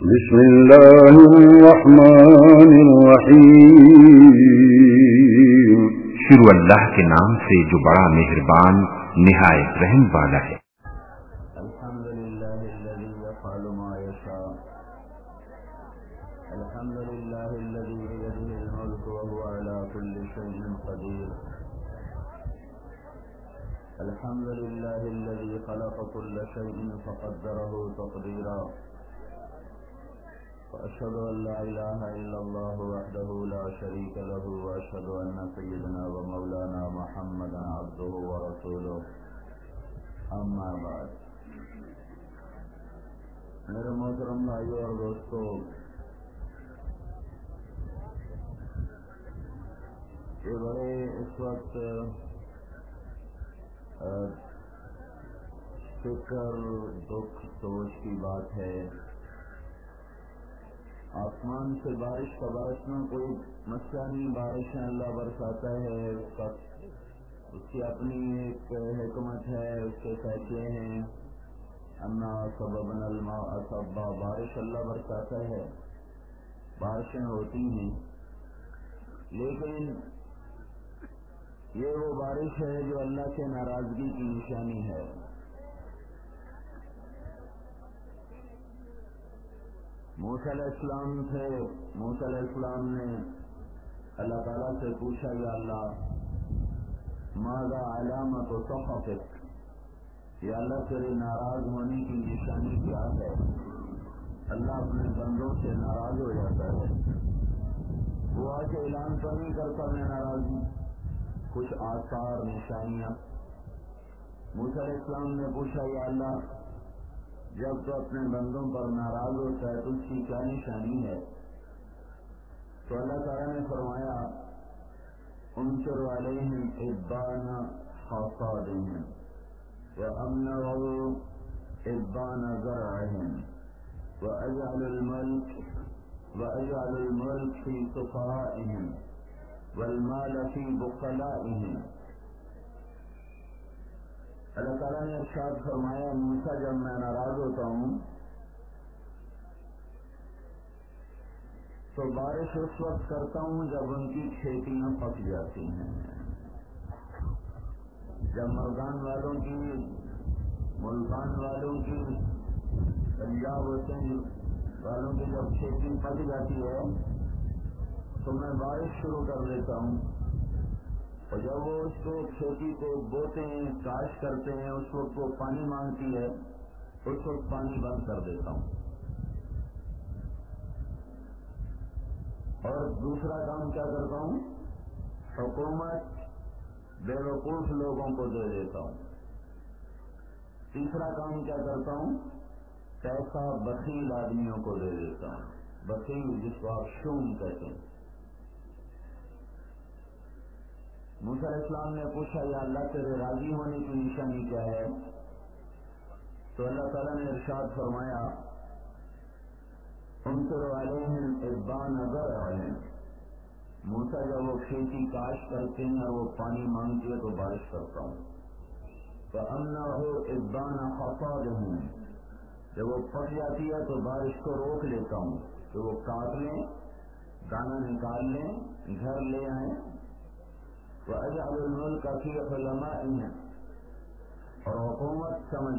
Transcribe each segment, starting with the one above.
بسم الله الرحمن الرحيم شروع اللہ کے نام سے جو بڑا مہربان نہایت رحم والا ہے۔ الحمد لله الذي يفعل ما يشاء الحمد لله الذي بيده الملك وهو على كل شيء قدير الحمد لله الذي خلق كل شيء فقدره تقديرا وأشهد أن لا إله إلا الله وحده لا شريك له وأشهد أن سيدنا ومولانا محمدا عبده ورسوله أما بعد میرے محترم بھائیوں اور دوستوں، یہ بڑے اس وقت فکر دکھ سوچ کی بات ہے۔ آسمان سے بارش کا برسنا کوئی مسئلہ نہیں، بارشیں اللہ برساتا ہے، اس کی اپنی ایک حکمت ہے، اس کے فیصلے ہیں۔ انا سببنا الماء سبا، بارش اللہ برساتا ہے، بارشیں ہوتی ہیں، لیکن یہ وہ بارش ہے جو اللہ سے ناراضگی کی نشانی ہے۔ موسیٰ علیہ السلام تھے، موسیٰ علیہ السلام نے اللہ تعالیٰ سے پوچھا، یا اللہ ماذا علامت سخطک، یا اللہ تیرے ناراض ہونے کی نشانی کیا ہے؟ اللہ اپنے بندوں سے ناراض ہو جاتا ہے، وہ آ کے اعلان تو نہیں کرتا میں ناراض ہوں، کچھ آثار نشانیاں۔ موسیٰ علیہ السلام نے پوچھا، یا اللہ جب تو اپنے بندوں پر ناراض ہوتا ہے تو اس کی کیا نشانی ہے؟ تو اللہ تعالیٰ نے فرمایا، انشر علیہم ابان حصادہم وامنعوا ابان زرعہم واجعل الملک فی سفہائہم والمال فی بخلائہم۔ اللہ تعالیٰ نے ارشاد فرمایا، موسیٰ جب میں ناراض ہوتا ہوں تو بارش اس وقت کرتا ہوں جب ان کی کھیتیاں پک جاتی ہیں، جب مردان والوں کی، ملتان والوں کی، پنجاب حسین والوں کی جب کھیتی پک جاتی ہے تو میں بارش شروع کر دیتا ہوں، اور جب وہ اس کو کھیتی کو بوتے ہیں، کاشت کرتے ہیں، اس وقت وہ پانی مانگتی ہے، اس وقت پانی بند کر دیتا ہوں۔ اور دوسرا کام کیا کرتا ہوں، حکومت بے وقوف لوگوں کو دے دیتا ہوں۔ تیسرا کام کیا کرتا ہوں، پیسہ بخیل آدمیوں کو دے دیتا ہوں، بخیل جس کو آپ شوم کہتے ہیں۔ موسیٰ علیہ السلام نے پوچھا، یا اللہ تیرے راضی ہونے کی نشانی کیا ہے؟ تو اللہ تعالیٰ نے ارشاد فرمایا، انصر علیہم ابان زرعہم، موسیٰ جب وہ کھیتی کاشت کرتے ہیں اور وہ پانی مانگتی ہے تو بارش کرتا ہوں۔ فَأَمْنَعُوا ابان حصادہم، جب وہ پک جاتی ہے تو بارش کو روک لیتا ہوں کہ وہ کاٹ لیں، دانا نکال لیں، گھر لے آئیں۔ وَأَجْعَلُ الْمُلْكَ فِي حُلَمَائِهِمْ، اور حکومت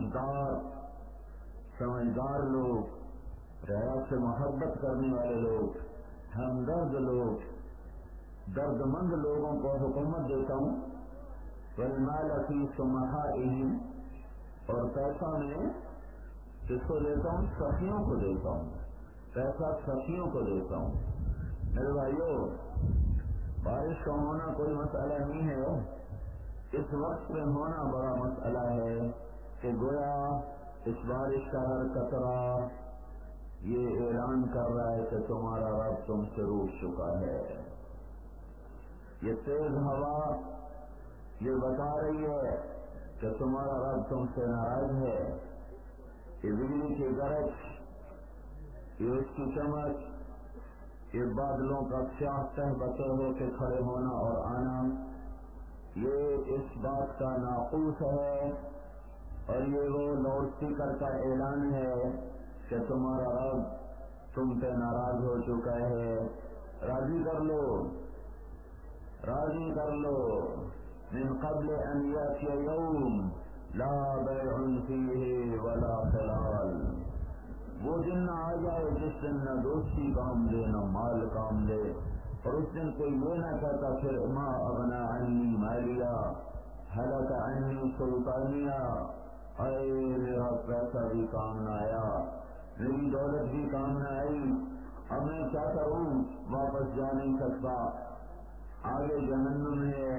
سمجھدار لوگ، رعیت سے محبت کرنے والے لوگ، ہمدرد لوگ، درد مند لوگوں کو حکومت دیتا ہوں۔ وَالْمَالَ فِي سُمَحَائِهِمْ، اور پیسہ میں کس کو دیتا ہوں، سخیوں کو دیتا ہوں، پیسہ سخیوں کو دیتا ہوں۔ میرے بھائیو، بارش کا ہونا کوئی مسئلہ نہیں ہے، اس وقت میں ہونا بڑا مسئلہ ہے کہ گویا اس بارش کا ہر قطرہ یہ اعلان کر رہا ہے کہ تمہارا رب تم سے روٹھ چکا ہے۔ یہ تیز ہوا یہ بتا رہی ہے کہ تمہارا رب تم سے ناراض ہے۔ یہ بجلی کی گرج، یہ اس کی چمک، یہ بادلوں کا سیاہ تہ بطر ہو کے کھڑے ہونا اور آنا، یہ اس بات کا ناقوس ہے، اور یہ وہ لاؤڈ اسپیکر کا اعلان ہے کہ تمہارا رب تم پہ ناراض ہو چکا ہے، راضی کر لو، راضی کر لو۔ من قبل ان یاتی یوم لا بیع فیہ ولا خلال، وہ دن نہ آ جائے جس دن نہ دوستی کام دے نہ مال کام دے، اور اس دن کوئی یہ نہ کہتا پھر ما اغنا عنی مالیہ ہلک عنی سلطانیہ، اے میرا پیسہ بھی کام نہ آیا، میری دولت بھی کام نہ آئی، اب میں کیا کروں، واپس جا نہیں سکتا۔ آگے جہنم ہے،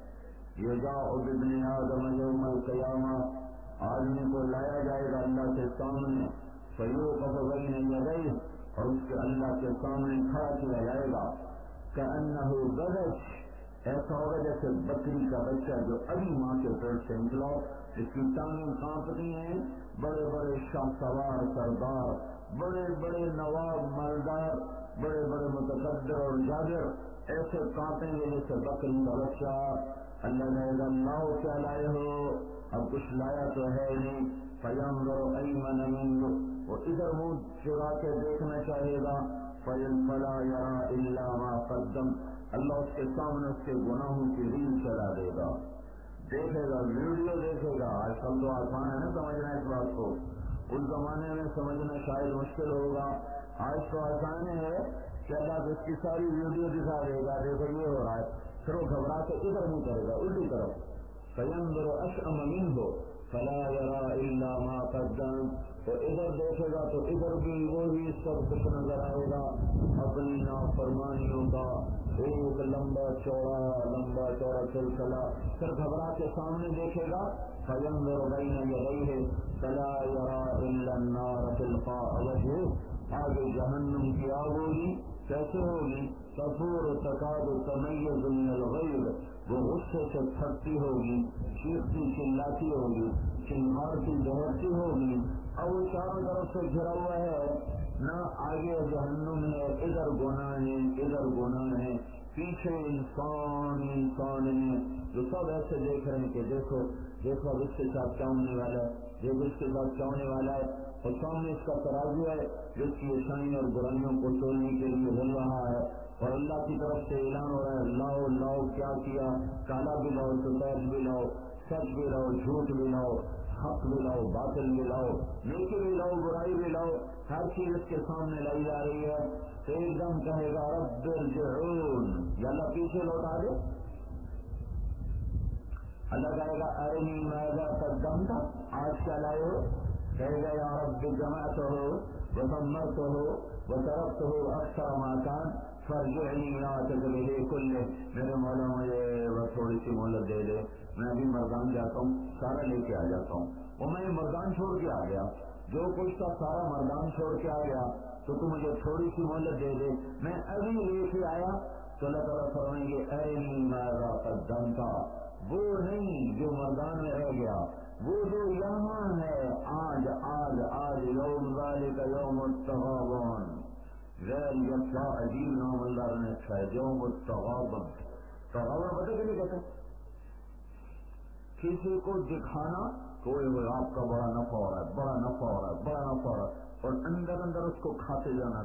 یجاء بابن آدم یوم القیامہ، آدمی کو لایا جائے گا اللہ کے سامنے، فیوقف بین یدیہ، اور اس کے اللہ کے سامنے کھڑا کیا جائے گا، کأنہ غدش، ایسا ہوگا جیسے بکری کا بچہ جو ابھی ماں کے پیٹ سے نکلا، اس کی ٹانگیں کانپتی ہیں، بڑے بڑے شاہ سوار سردار، بڑے بڑے نواب مالدار، بڑے بڑے متقدر اور جابر ایسے کانپیں گے جیسے بکری کا بچہ۔ اللہ نے لاؤ کیا لائے ہو، اب کچھ لایا تو ہے نہیں، فینظر ایمن منہ، وہ ادھر منہ چرا کے دیکھنا چاہیے گا، فلا یرا الا ما قدم، اللہ اس کے سامنے اس کے گناہوں کی ریل چلا دے گا، دیکھے گا، ویڈیو دیکھے گا۔ آج کل تو آسان ہے نا سمجھنا اس بات کو، اس زمانے میں سمجھنا شاید مشکل ہوگا، آج تو آسان ہے کہ اللہ اس کی ساری ویڈیو دکھا دے گا، دیکھو یہ ہو رہا ہے، پھر وہ گھبرا کے ادھر نہیں کرے گا، الٹی طرف، فینظر اشأم منہ فلا یرا الا ما قدم، تو ادھر دیکھے گا تو ادھر بھی وہی سب کچھ نظر آئے گا، اپنی نافرمانیوں کا ایک لمبا چوڑا سلسلہ، پھر گھبرا کے سامنے دیکھے گا، فینظر بین یدیہ فلا یرا الا النار تلقاء وجهہ، آگے جہنم کی آگ ہوگی، کیسے ہوگی، تفور تکاد تمیز من الغیظ، وہ غصے سے پھٹتی ہوگی، چیختی چلاتی ہوگی، چنگھاڑتی دہڑتی ہوگی، اور وہ چاروں طرف سے گھرا ہوا ہے، نہ آگے جہنم ہے، ادھر گناہ ہے، ادھر گناہ ہے، پیچھے انسان ہے، جو سب ایسے دیکھ رہے ہیں کہ دیکھو اب اس کے ساتھ کیا ہونے والا ہے، دیکھو اس کے ساتھ کیا ہونے والا ہے، اور سامنے اس کا ترازو ہے جو اس کی اچھائیوں اور برائیوں کو تولنے کے لیے بول رہا ہے، اور اللہ کی طرف سے اعلان ہو رہا ہے، لاؤ لاؤ کیا کیا، کالا بھی لاؤ، سفید بھی لاؤ، سچ بھی لاؤ، جھوٹ بھی لاؤ، حق بھی لاؤ، باطل بھی لاؤ، نیکی بھی لاؤ، برائی بھی لاؤ، ہر چیز اس کے سامنے لائی جا رہی ہے، تو ایک دم کہے گا رب ارجعون، یا اللہ پیچھے لوٹا دے، اللہ کہے گا ارنی ماذا قدمت، آج کیا لائے ہو، کہے گا یا رب جمعتہ وثمرتہ وترکتہ اکثر ما کان فارجعنی الی تدبیرہ کلہ، میرے مولا مجھے بس تھوڑی سی مہلت دے دے، میں ابھی مردان جاتا ہوں، سارا لے کے آ جاتا ہوں، اور میں مردان چھوڑ کے آ گیا، جو کچھ تھا سارا مردان چھوڑ کے آ گیا، تو تم مجھے تھوڑی سی مہلت دے دے، میں ابھی لے کے آیا، تو اللہ تعالیٰ فرمائیں گے ارنی ماذا قدمت، وہ نہیں جو مردان میں رہ گیا، وہ جو یہاں ہے، آج یوم ذالک یوم التغابن، غیر یہ کیا عجیب نام اللہ نے رکھا ہے، یوم التغابن، تغابن پتہ کہ نہیں کہتے، کسی کو دکھانا کوئی آپ کا بڑا نفع ہو رہا ہے، بڑا نفع ہو رہا ہے، بڑا نفع ہو رہا ہے، اور اندر اس کو کھاتے جانا،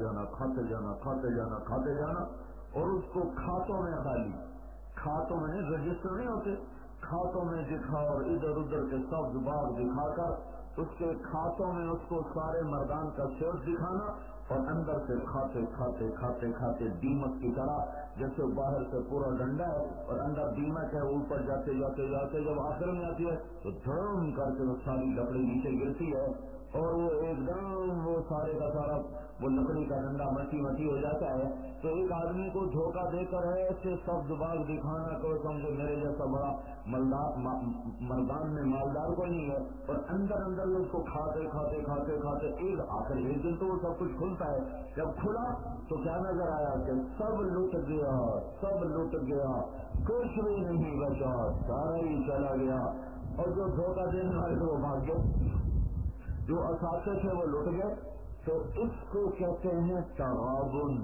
اور اس کو کھاتوں میں خالی، کھاتوں میں رجسٹر نہیں ہوتے، کھاتوں میں دکھا، اور ادھر ادھر کے سبز باغ دکھا کر اس کے کھاتوں میں اس کو سارے مردان کا سیٹ دکھانا، اور اندر سے کھاتے دیمک کی طرح، جیسے باہر سے پورا ڈنڈا ہے اور اندر دیمک ہے، اوپر جاتے جب آخر میں آتی ہے تو دھڑم کر کے وہ ساری لکڑی نیچے گرتی ہے، اور وہ ایک دم وہ سارے کا سارا وہ لکڑی کا ڈنڈا مٹی ہو جاتا ہے، تو ایک آدمی کو دھوکہ دے کر ایسے سبز باغ دکھانا کو سمجھے میرے جیسا بڑا مردان میں مالدار کو نہیں ہے، اور اندر اس کو کھاتے ایک آخر ایک دن تو وہ سب کچھ کھلتا ہے، جب کھلا تو کیا نظر آیا کہ سب لٹ گیا، کچھ بھی نہیں بچا، سارا ہی چلا گیا، اور جو دھوکہ دینے والے تھے وہ بھاگ گئے، جو اساتذہ تھے وہ لٹ گئے، تو اس کو کہتے ہیں تغابن،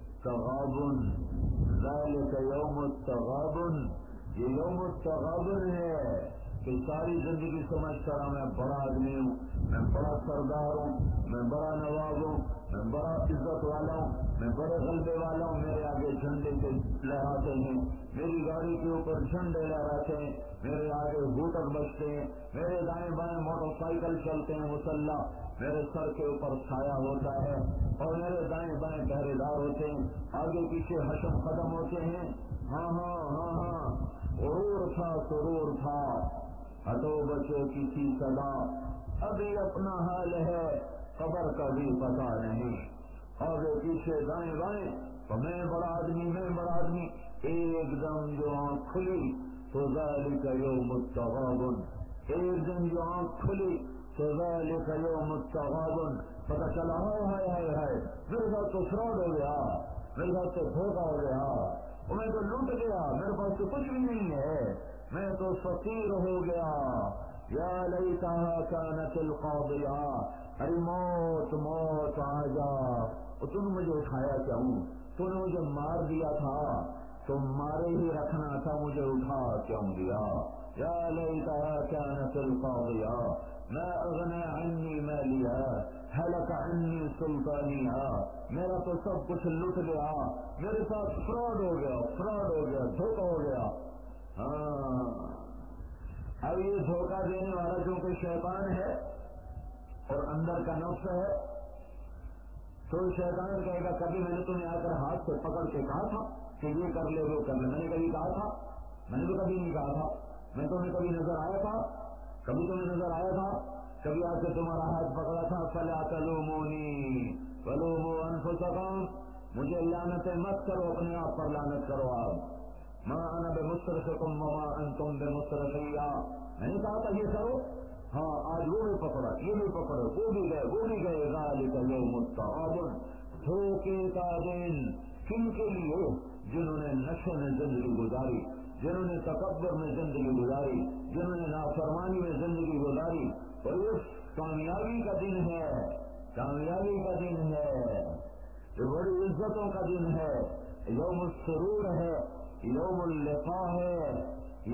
ذالک یوم التغابن، یہ یوم التغابن ہے کہ ساری زندگی سمجھتا رہا میں بڑا آدمی ہوں، میں بڑا سردار ہوں، میں بڑا نواب ہوں، میں بڑا والا ہوں، میں بڑے غلبے والا ہوں، میرے آگے جھنڈے سے لہراتے ہیں، میری گاڑی کے اوپر جھنڈے لہراتے ہیں، میرے آگے ہوٹر بجتے ہیں، میرے دائیں بائیں موٹر سائیکل چلتے ہیں مسلح، میرے سر کے اوپر سایہ ہوتا ہے اور میرے دائیں بائیں پہرے دار ہوتے ہیں، آگے پیچھے حشم ختم ہوتے ہیں۔ ہاں ہاں ہاں ہاں، غرور تھا سرور تھا، ہٹو بچوں کی تھی صدا، ابھی اپنا حال ہے قبر کا بھی پتا نہیں، آگے پیچھے دائیں بائیں تو میں بڑا آدمی، میں بڑا آدمی، ایک دم جو آنکھ کھلی تو ذالک یوم التغابن، ایک دم جو آنکھ کھلی تو ذالک یوم التغابن، پتا چلا ہے میرے ساتھ تو فراڈ ہو گیا، میرے ساتھ تو دھوکہ ہو گیا، میں تو لوٹ گیا، میرے پاس تو کچھ بھی نہیں ہے، میں تو فقیر ہو گیا، یا لیتہا کانت القاضیہ، ارے موت موت آ جا، تم نے مجھے اٹھایا کیوں؟ تو نے مجھے مار دیا تھا تو مارے ہی رکھنا تھا، مجھے اٹھا کیوں دیا؟ یا لیتہا کانت القاضیہ ما اغنی عنی مالیہ ہلک عنی سلطانیہ، میرا تو سب کچھ لٹ گیا، میرے ساتھ فراڈ ہو گیا، فراڈ ہو گیا، دھوکہ ہو گیا۔ ہاں، اب یہ دھوکہ دینے والا کیونکہ شیطان ہے اور اندر کا نفس ہے، تو شیطان کہے گا کبھی میں نے تمہیں آ کر ہاتھ سے پکڑ کے کہا تھا کہ یہ کر لے وہ کر لے، میں نے کبھی کہا تھا؟ میں نے تو کبھی نہیں کہا تھا، میں تمہیں کبھی نظر آیا تھا؟ کبھی تمہیں نظر آیا تھا؟ کبھی آ کے تمہارا ہاتھ پکڑا تھا؟ فلا تلومونی ولوموا انفسکم، مجھے لعنتیں مت کرو، اپنے آپ پر لعنت کرو، آپ ما انا بمصرخکم وما انتم بمصرخی، میں نے کہا تھا یہ کرو، ہاں آج وہ بھی پکڑا، یہ بھی پکڑو، وہ بھی گئے، وہ بھی گئے، ذالک یوم التغابن، دھوکے کا دن کن کے لیے؟ جنہوں نے نشے میں زندگی گزاری، جنہوں نے تکبر میں زندگی گزاری، جنہوں نے نافرمانی میں زندگی گزاری، تو اس کامیابی کا دن ہے، کامیابی کا دن ہے، یہ بڑی عزتوں کا دن ہے، یوم السرور ہے، یوم اللقاء ہے،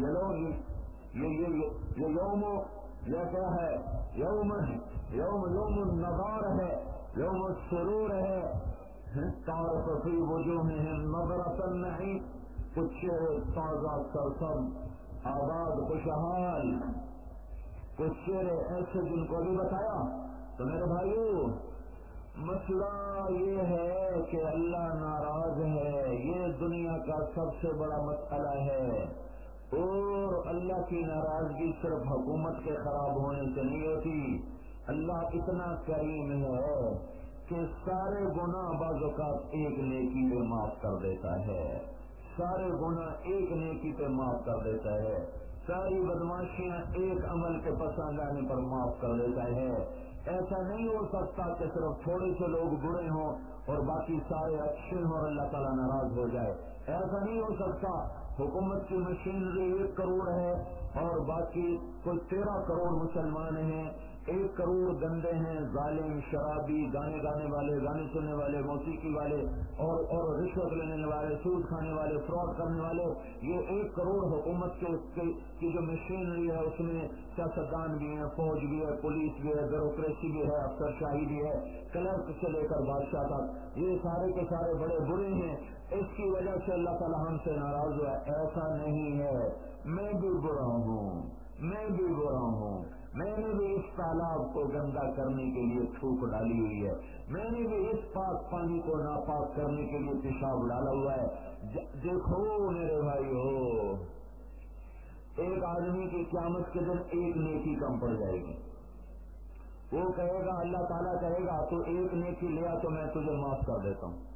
یہ یوم یہ کیا ہے؟ یوم النظار ہے، یوم السرور ہے، تعرف فی وجوہہم نظرۃ النعیم، کچھ چہرے تازہ سرسبز آباد خوشحال، کچھ چہرے ایسے جن کو بھی بتایا۔ تو میرے بھائیو، مسئلہ یہ ہے کہ اللہ ناراض ہے، یہ دنیا کا سب سے بڑا مسئلہ ہے، اور اللہ کی ناراضگی صرف حکومت کے خراب ہونے سے نہیں ہوتی، اللہ اتنا کریم ہے کہ سارے گناہ بعض اوقات ایک نیکی پہ معاف کر دیتا ہے، سارے گناہ ایک نیکی پہ معاف کر دیتا ہے، ساری بدماشیاں ایک عمل کے پسند آنے پر معاف کر دیتا ہے۔ ایسا نہیں ہو سکتا کہ صرف تھوڑے سے لوگ برے ہوں اور باقی سارے اچھے ہوں اور اللہ تعالیٰ ناراض ہو جائے، ایسا نہیں ہو سکتا۔ حکومت کی مشینری 1 کروڑ ہے اور باقی کوئی 13 کروڑ مسلمان ہیں، 1 کروڑ گندے ہیں، ظالم، شرابی، گانے گانے والے، گانے سننے والے، موسیقی والے اور رشوت لینے والے، سود کھانے والے، فراڈ کرنے والے، یہ 1 کروڑ حکومت کی جو مشینری ہے اس میں سیاستدان بھی ہیں، فوج بھی ہے، پولیس بھی ہے، بیوروکریسی بھی ہے، افسر شاہی بھی ہے، کلرک سے لے کر بادشاہ تک، یہ سارے کے سارے بڑے برے ہیں، اس کی وجہ سے اللہ تعالیٰ ہم سے ناراض ہوا۔ ایسا نہیں ہے، میں بھی برا ہوں، میں بھی برا ہوں، میں نے بھی اس تالاب کو گندا کرنے کے لیے تھوک ڈالی ہوئی ہے، میں نے بھی اس پاک پانی کو ناپاک کرنے کے لیے پیشاب ڈالا ہوا ہے۔ دیکھو میرے بھائی ہو، ایک آدمی کی قیامت کے دن ایک نیکی کم پڑ جائے گی، وہ کہے گا، اللہ تعالیٰ کہے گا تو ایک نیکی لیا تو میں تجھے معاف کر دیتا ہوں،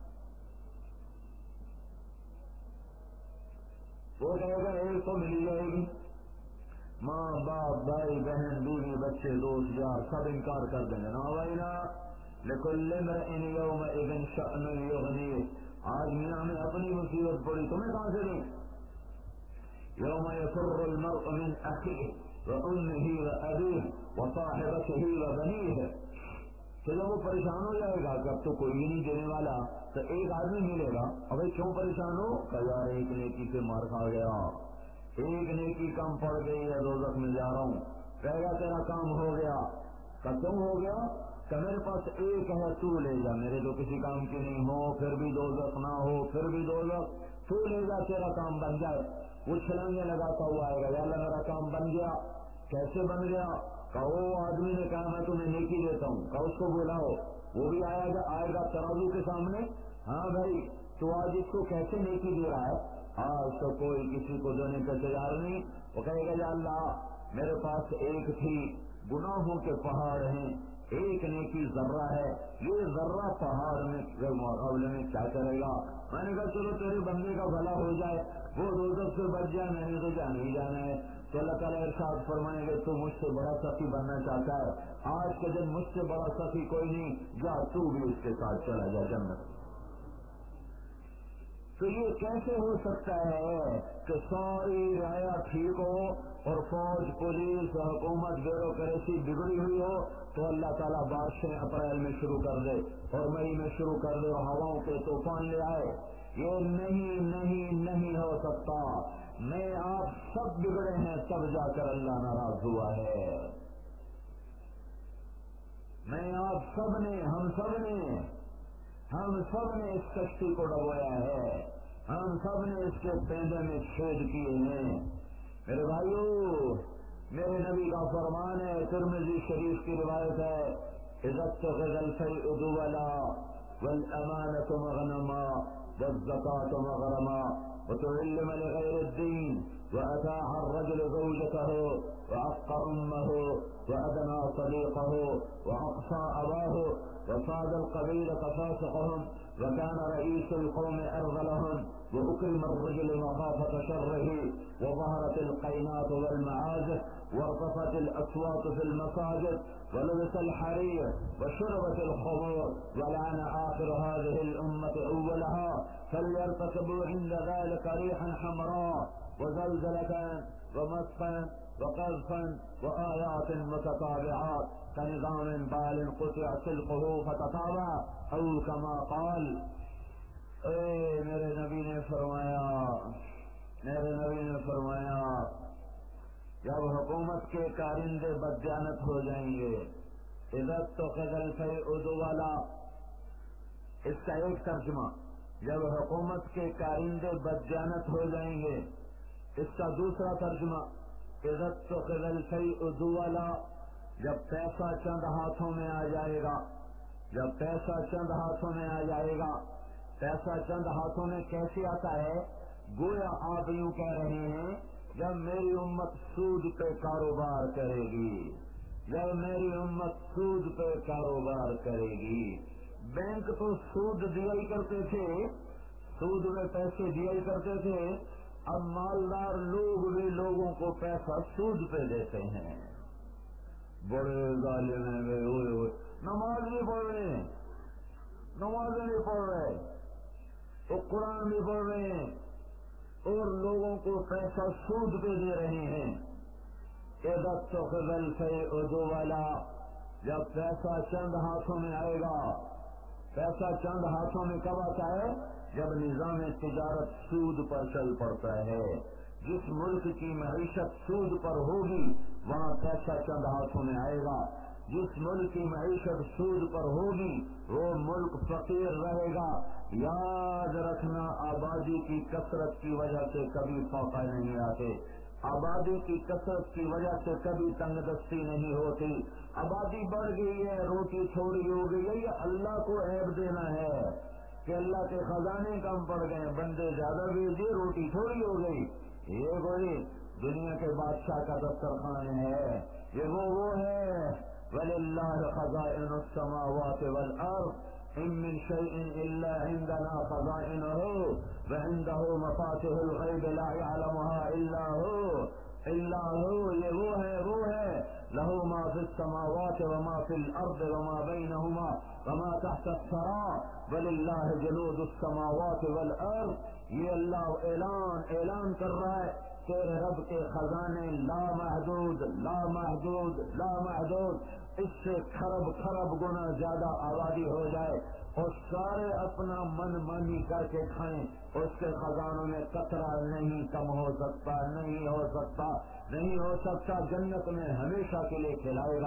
وہ کہے گا 1 تو مل جائے گی، ماں باپ بھائی بہن بیوی بچے دوست یار سب انکار کر دیں گے، نا بھائی نا، لکل امرئ یومئذ شأن یغنیہ، آج میاں میں اپنی مصیبت پڑی تمہیں کہاں سے دیں؟ یوم یفر المرء من اخیہ وامہ وابیہ وصاحبتہ وبنیہ، تو جب وہ پریشان ہو جائے گا کہ اب تو کوئی بھی نہیں دینے والا، تو ایک آدمی ملے گا، ابھی کیوں پریشان ہو؟ کہ یار ایک نیکی سے مار کھا گیا، ایک نیکی کم پڑ گئی ہے، دوزخ میں جا رہا ہوں، کہے گا تیرا کام ہو گیا، کہ کیوں ہو گیا؟ کہ میرے پاس ایک ہے تو لے جا، میرے تو کسی کام کی نہیں ہو پھر بھی دوزخ نہ ہو پھر بھی دوزخ، تو لے جا تیرا کام بن جائے۔ وہ چھلانگے لگاتا ہوا آئے گا، یا اللہ میرا کام بن گیا۔ کیسے بن گیا؟ کہ وہ آدمی نے کہا میں تمہیں نیکی دیتا ہوں، کہ اس کو بلاؤ، وہ بھی آئے گا ترازو کے سامنے، ہاں بھائی تو آج اس کو کیسے نیکی دے رہا ہے؟ آج تو کوئی کسی کو دینے کا تیار نہیں۔ وہ کہے گا یا اللہ میرے پاس ایک تھی، گناہوں کے پہاڑ ہیں، ایک نیکی ذرہ ہے، یہ ذرہ پہاڑ میں مقابلے میں کیا کرے گا؟ میں نے کہا چلو تیرے بندے کا بھلا ہو جائے، وہ دوزخ سے بچ جائے، میں نے تو جانا ہی جانا ہے۔ تو اللہ تعالیٰ ارشاد فرمائیں گے تو مجھ سے بڑا سخی بننا چاہتا ہے، آج کے دن مجھ سے بڑا سخی کوئی نہیں، جا تو بھی اس کے ساتھ چلا جا جنت۔ تو یہ کیسے ہو سکتا ہے کہ ساری رعایا ٹھیک ہو اور فوج پولیس حکومت بیوروکریسی بگڑی ہوئی ہو تو اللہ تعالیٰ بارشیں اپریل میں شروع کر دے اور مئی میں شروع کر دے اور ہواؤں کے طوفان لے آئے؟ یہ نہیں ہو سکتا۔ میں آپ سب بگڑے ہیں تب جا کر اللہ ناراض ہوا ہے۔ میں آپ سب نے ہم سب نے اس کشتی کو ڈبویا ہے، ہم سب نے اس کے پیندے میں چھید کیے ہیں۔ میرے بھائیو، میرے نبی کا فرمان ہے، ترمذی شریف کی روایت ہے، اذا اتخذ الفيء دولا والامانة مغنما والزكاة مغرما وتعلم لغير الدين وأتاع الرجل زوجته وعق أمه وأدنى صديقه وأقصى أباه وصاد القبيلة فاسقهم وكان رئيس القوم أرذلهم وأكرم الرجل مخافة شره وظهرت القينات والمعازف وارتفت الأصوات في المساجد ولبس الحرير وشربت الخمور ولعن آخر هذه الأمة أولها فليرتكبوا عند ذلك ريحا حمراء وزلزلة ومسخا وقذفا وآيات متتابعات كنظام بال قطع سلقه فتتابع أو كما قال۔ میرے نبی نے فرمایا جب حکومت کے کارندے بددیانت ہو جائیں گے، اذا اتخذ الفيء دولا، اس کا ایک ترجمہ جب حکومت کے کارندے بددیانت ہو جائیں گے، اس کا دوسرا ترجمہ اذا اتخذ الفيء دولا، جب پیسہ چند ہاتھوں میں آ جائے گا، جب پیسہ چند ہاتھوں میں آ جائے گا۔ پیسہ چند ہاتھوں میں کیسے آتا ہے؟ گویا آپ یوں کہہ رہے ہیں جب میری امت سود پہ کاروبار کرے گی، جب میری امت سود پہ کاروبار کرے گی۔ بینک تو سود دیا ہی کرتے تھے، سود میں پیسے دیا ہی کرتے تھے، اب مالدار لوگ بھی لوگوں کو پیسہ سود پہ دیتے ہیں۔ بڑے ظالم ہیں، ہوئے نماز نہیں پڑھ رہے ہیں، نمازیں نہیں پڑھ رہے، تو قرآن بھی پڑھ رہے ہیں اور لوگوں کو پیسہ سود پہ دے رہے ہیں۔ اذا اتخذ الفيء دولا، جب پیسہ چند ہاتھوں میں آئے گا۔ پیسہ چند ہاتھوں میں کب آتا ہے؟ جب نظام تجارت سود پر چل پڑتا ہے۔ جس ملک کی معیشت سود پر ہوگی وہاں پیسہ چند ہاتھوں میں آئے گا، جس ملک کی معیشت سود پر ہوگی وہ ملک فقیر رہے گا۔ یاد رکھنا، آبادی کی کثرت کی وجہ سے کبھی فاقہ نہیں آتے، آبادی کی کثرت کی وجہ سے کبھی تنگ دستی نہیں ہوتی۔ آبادی بڑھ گئی ہے، روٹی تھوڑی ہو گئی ہے، یہ اللہ کو عیب دینا ہے کہ اللہ کے خزانے کم پڑ گئے، بندے زیادہ بھیجے، روٹی تھوڑی ہو گئی۔ یہ کوئی دنیا کے بادشاہ کا دسترخوان ہے، یہ وہ ہے وَلِلَّهِ خَزَائِنُ السَّمَاوَاتِ وَالْأَرْضِ إِن مِّن شَيْءٍ إِلَّا عِندَنَا خَزَائِنُهُ وَعِندَهُ مَفَاتِحُ الْغَيْبِ لَا يَعْلَمُهَا إِلَّا هُوَ، یہ وہ ہے لَهُ مَا فِي السَّمَاوَاتِ وَمَا فِي الْأَرْضِ وَمَا بَيْنَهُمَا وَمَا تَحْتَ الثَّرَى وَلِلَّهِ جُنُودُ السَّمَاوَاتِ وَالْأَرْضِ۔ یہ اللہ اعلان کر رہا ہے تیرے رب کے خزانے لامحدود لامحدود لامحدود، اس سے کھرب گنا زیادہ آبادی ہو جائے اور سارے اپنا من مانی کر کے کھائیں، اس کے خزانوں میں قطرہ نہیں کم ہو سکتا، نہیں ہو سکتا۔ جنت میں ہمیشہ کے لیے کھلائے گا،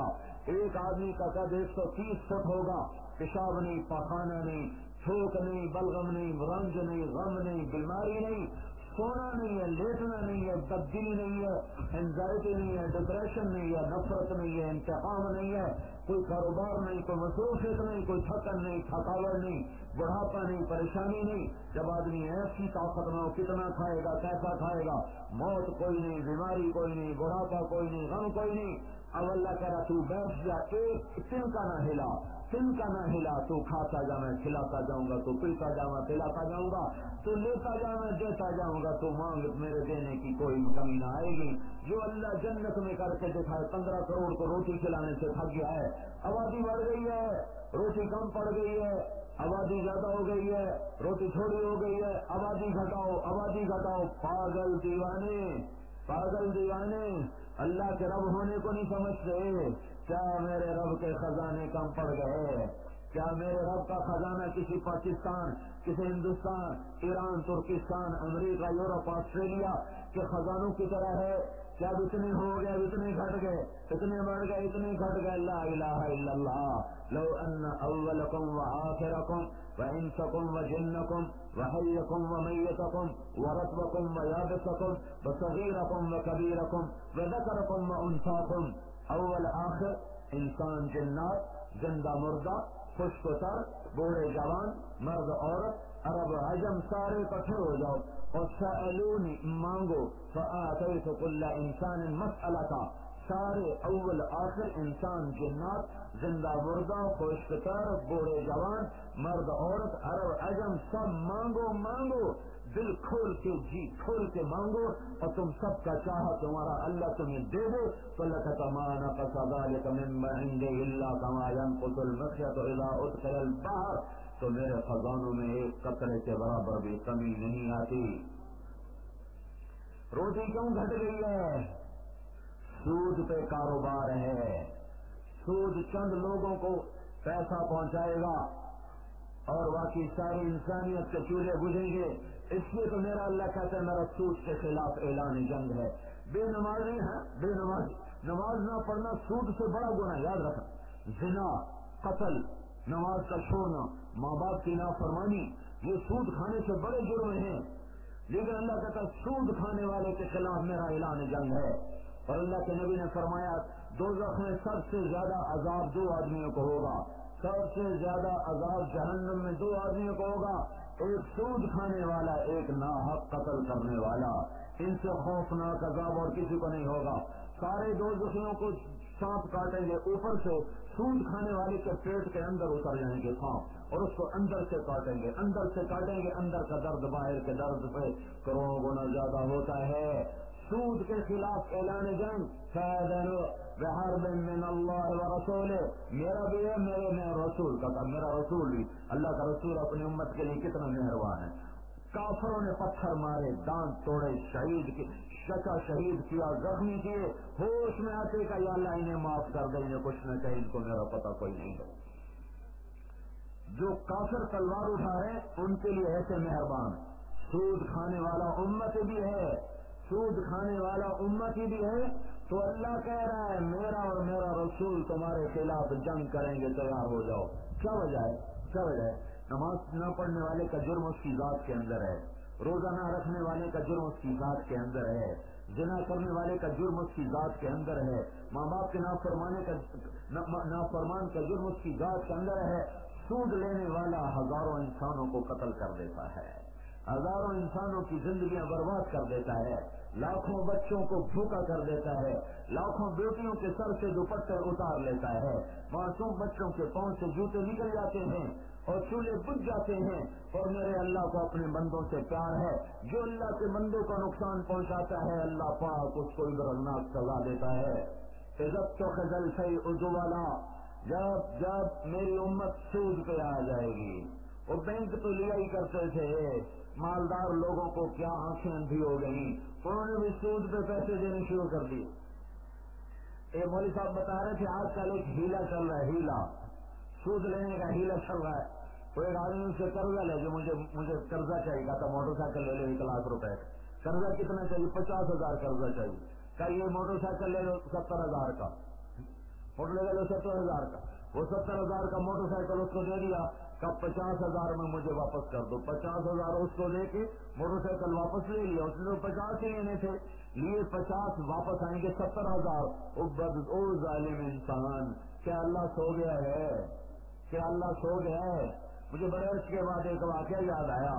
ایک آدمی کا قد 130 فٹ ہوگا، پیشاب نہیں، پاخانہ نہیں، تھوک نہیں، بلغم نہیں، رنج نہیں، غم نہیں، بیماری نہیں، سونا نہیں ہے، لیٹنا نہیں ہے، بددلی نہیں ہے، اینزائٹی نہیں ہے، ڈپریشن نہیں ہے، نفرت نہیں ہے، انتقام نہیں ہے، کوئی کاروبار نہیں، کوئی مصروفیت نہیں، کوئی تھکن نہیں، تھکاوٹ نہیں، بڑھاپا نہیں، پریشانی نہیں۔ جب آدمی ایسی طاقت میں ہو، کتنا کھائے گا، کیسا کھائے گا، موت کوئی نہیں، بیماری کوئی نہیں، بڑھاپا کوئی نہیں، غم کوئی نہیں۔ اب اللہ کہہ رہا تو بیٹھ جا، ایک تن کا نہ ہلا، تن کا نہ ہلا، تو کھاتا جا میں کھلاتا جاؤں گا، تو پیتا جا میں پلاتا جاؤں گا، تو لیتا جا میں دیتا جاؤں گا، تو مانگ میرے دینے کی کوئی کمی نہ آئے گی۔ جو اللہ جنت میں کر کے دکھائے، 15 کروڑ کو روٹی کھلانے سے تھک گیا ہے، آبادی بڑھ گئی ہے، روٹی کم پڑ گئی ہے، آبادی زیادہ ہو گئی ہے، روٹی تھوڑی ہو گئی ہے، آبادی گھٹاؤ، آبادی گھٹاؤ، پاگل دیوانے، پاگل دیوانے، اللہ کے رب ہونے کو نہیں سمجھتے۔ کیا میرے رب کے خزانے کم پڑ گئے؟ کیا میرے رب کا خزانہ کسی پاکستان، کسی ہندوستان، ایران، ترکستان، امریکہ، یورپ، آسٹریلیا کے خزانوں کی طرح ہے؟ کیا اتنے ہو گئے، اتنے گھٹ گئے، اتنے بڑھ گئے، اتنے گھٹ گئے؟ لا الہ الا اللہ، لو ان اولکم وآخرکم وانسکم وجنکم وحیکم ومیتکم ورطبکم ویابسکم وصغیرکم وکبیرکم وذکرکم وانثاکم، اول آخر، انسان، جنات، زندہ مردہ، خشک و تر، بوڑھے جوان، مرد عورت، عرب عجم، سارے اکٹھے ہو جاؤ اور سألونی، مانگو، فآتیت کل انسان مسئلہ، سارے اول آخر، انسان، جنات، زندہ مردہ، خشک تر، بوڑھے جوان، مرد عورت، عرب عجم، سب مانگو، مانگو، دل کھول کے، جی کھول کے مانگو، اور تم سب کا چاہا تمہارا اللہ تمہیں دے دے تو لَتَتَمَانَ قَصَدَالِكَ مِمَّا عِنْدِهِ إِلَّا كَمَا يَنْقُصُ الْمِخْيَطُ إِذَا أُدْخِلَ الْبَحْرَ، تو میرے خزانوں میں ایک قطرے کے برابر بھی کمی نہیں آتی۔ روٹی کیوں گھٹ گئی ہے؟ سود پہ کاروبار ہے، سود چند لوگوں کو پیسہ پہنچائے گا اور باقی ساری انسانیت کے چولہے بجھیں گے۔ اس لیے تو میرا اللہ کہتا ہے میرا سود کے خلاف اعلان جنگ ہے۔ بے نمازی ہیں، بے نمازی، نماز نہ پڑھنا سود سے بڑا گناہ، یاد رکھنا، زنا، قتل، نماز کا چھوڑنا، ماں باپ کی نافرمانی، یہ سود کھانے سے بڑے جرم ہیں، لیکن اللہ کہتا ہے سود کھانے والے کے خلاف میرا اعلان جنگ ہے۔ اور اللہ کے نبی نے فرمایا دوزخ میں سب سے زیادہ عذاب 2 آدمیوں کو ہوگا، سب سے زیادہ عذاب جہنم میں 2 آدمیوں کو ہوگا، ایک سود کھانے والا، ایک ناحق قتل کرنے والا۔ ان سے خوفناک عذاب اور کسی کو نہیں ہوگا۔ سارے دوزخیوں کو سانپ کاٹیں گے، اوپر سے سود کھانے والے کے پیٹ کے اندر اتر جائیں گے سانپ، اور اس کو اندر سے کاٹیں گے، اندر سے کاٹیں گے، اندر کا درد باہر کے درد پہ کروڑوں گنا زیادہ ہوتا ہے۔ سود کے خلاف اعلان جنگ، فَأَذَنُوا بِحَرْبٍ مِّنَ اللَّهِ وَرَسُولِهِ، میرا بھی ہے، میرے رسول کا، میرا رسول بھی، اللہ کا رسول اپنی امت کے لیے کتنا مہربان ہے۔ کافروں نے پتھر مارے، دانت توڑے، شہید کی شچا شہید کیا، زخمی کیے، ہوش میں آتے کہ یا اللہ انہیں معاف کر دے، انہیں کچھ نہ کہیں، ان کو میرا پتہ کوئی نہیں ہے۔ جو کافر تلوار اٹھا رہے ہیں ان کے لیے ایسے مہربان۔ سود کھانے والا امت بھی ہے، سود کھانے والا امتی بھی ہے، تو اللہ کہہ رہا ہے میرا اور میرا رسول تمہارے خلاف جنگ کریں گے، تیار ہو جاؤ۔ کیا وجہ ہے؟ کیا وجہ ہے؟ نماز نہ پڑھنے والے کا جرم اس کی ذات کے اندر ہے، روزہ نہ رکھنے والے کا جرم اس کی ذات کے اندر ہے، زنا کرنے والے کا جرم اس کی ذات کے اندر ہے، ماں باپ کے نافرمان کا جرم اس کی ذات کے اندر ہے۔ سود لینے والا ہزاروں انسانوں کو قتل کر دیتا ہے، ہزاروں انسانوں کی زندگیاں برباد کر دیتا ہے، لاکھوں بچوں کو بھوکا کر دیتا ہے، لاکھوں بیٹیوں کے سر سے دوپٹے اتار لیتا ہے، معصوم بچوں کے پاؤں سے جوتے نکل جاتے ہیں اور چولہے بجھ جاتے ہیں۔ اور میرے اللہ کو اپنے بندوں سے پیار ہے، جو اللہ کے بندوں کا نقصان پہنچاتا ہے اللہ پاک اس کو عبرتناک سزا دیتا ہے۔ عزت تو خزل سی اجوالا، جب میری امت سود پہ آ جائے گی، وہ بینک تو لیا ہی کرتے تھے، مالدار لوگوں کو کیا آنکھیں اندھی ہو گئی، انہوں نے بھی سود پہ پیسے دینے شروع کر دیے۔ ایک مولوی صاحب بتا رہے تھے آج کل ایک ہیلا چل رہا ہے، ہیلا، سود لینے کا ہیلا چل رہا ہے۔ کوئی ایک آدمی سے قرضہ لے جو مجھے قرضہ چاہیے، کہا موٹر سائیکل لے لو 1 لاکھ روپے، قرضہ کتنا چاہیے؟ 50,000 قرضہ چاہیے، کہ یہ موٹر سائیکل لے لو 70,000 کا، موٹر لے گا 70,000 کا، وہ 70,000 کا موٹر سائیکل اس کو دے دیا، کب 50,000 میں مجھے واپس کر دو، 50,000 اس کو دے کے موٹر سائیکل واپس لے لیا، اس نے 50 ہی لینے تھے، لیے 50 واپس آئیں گے 70,000۔ او ظالم انسان، کیا اللہ سو گیا ہے؟ کیا اللہ سو گیا ہے؟ مجھے بڑے عرصے کے بعد ایک واقعہ یاد آیا،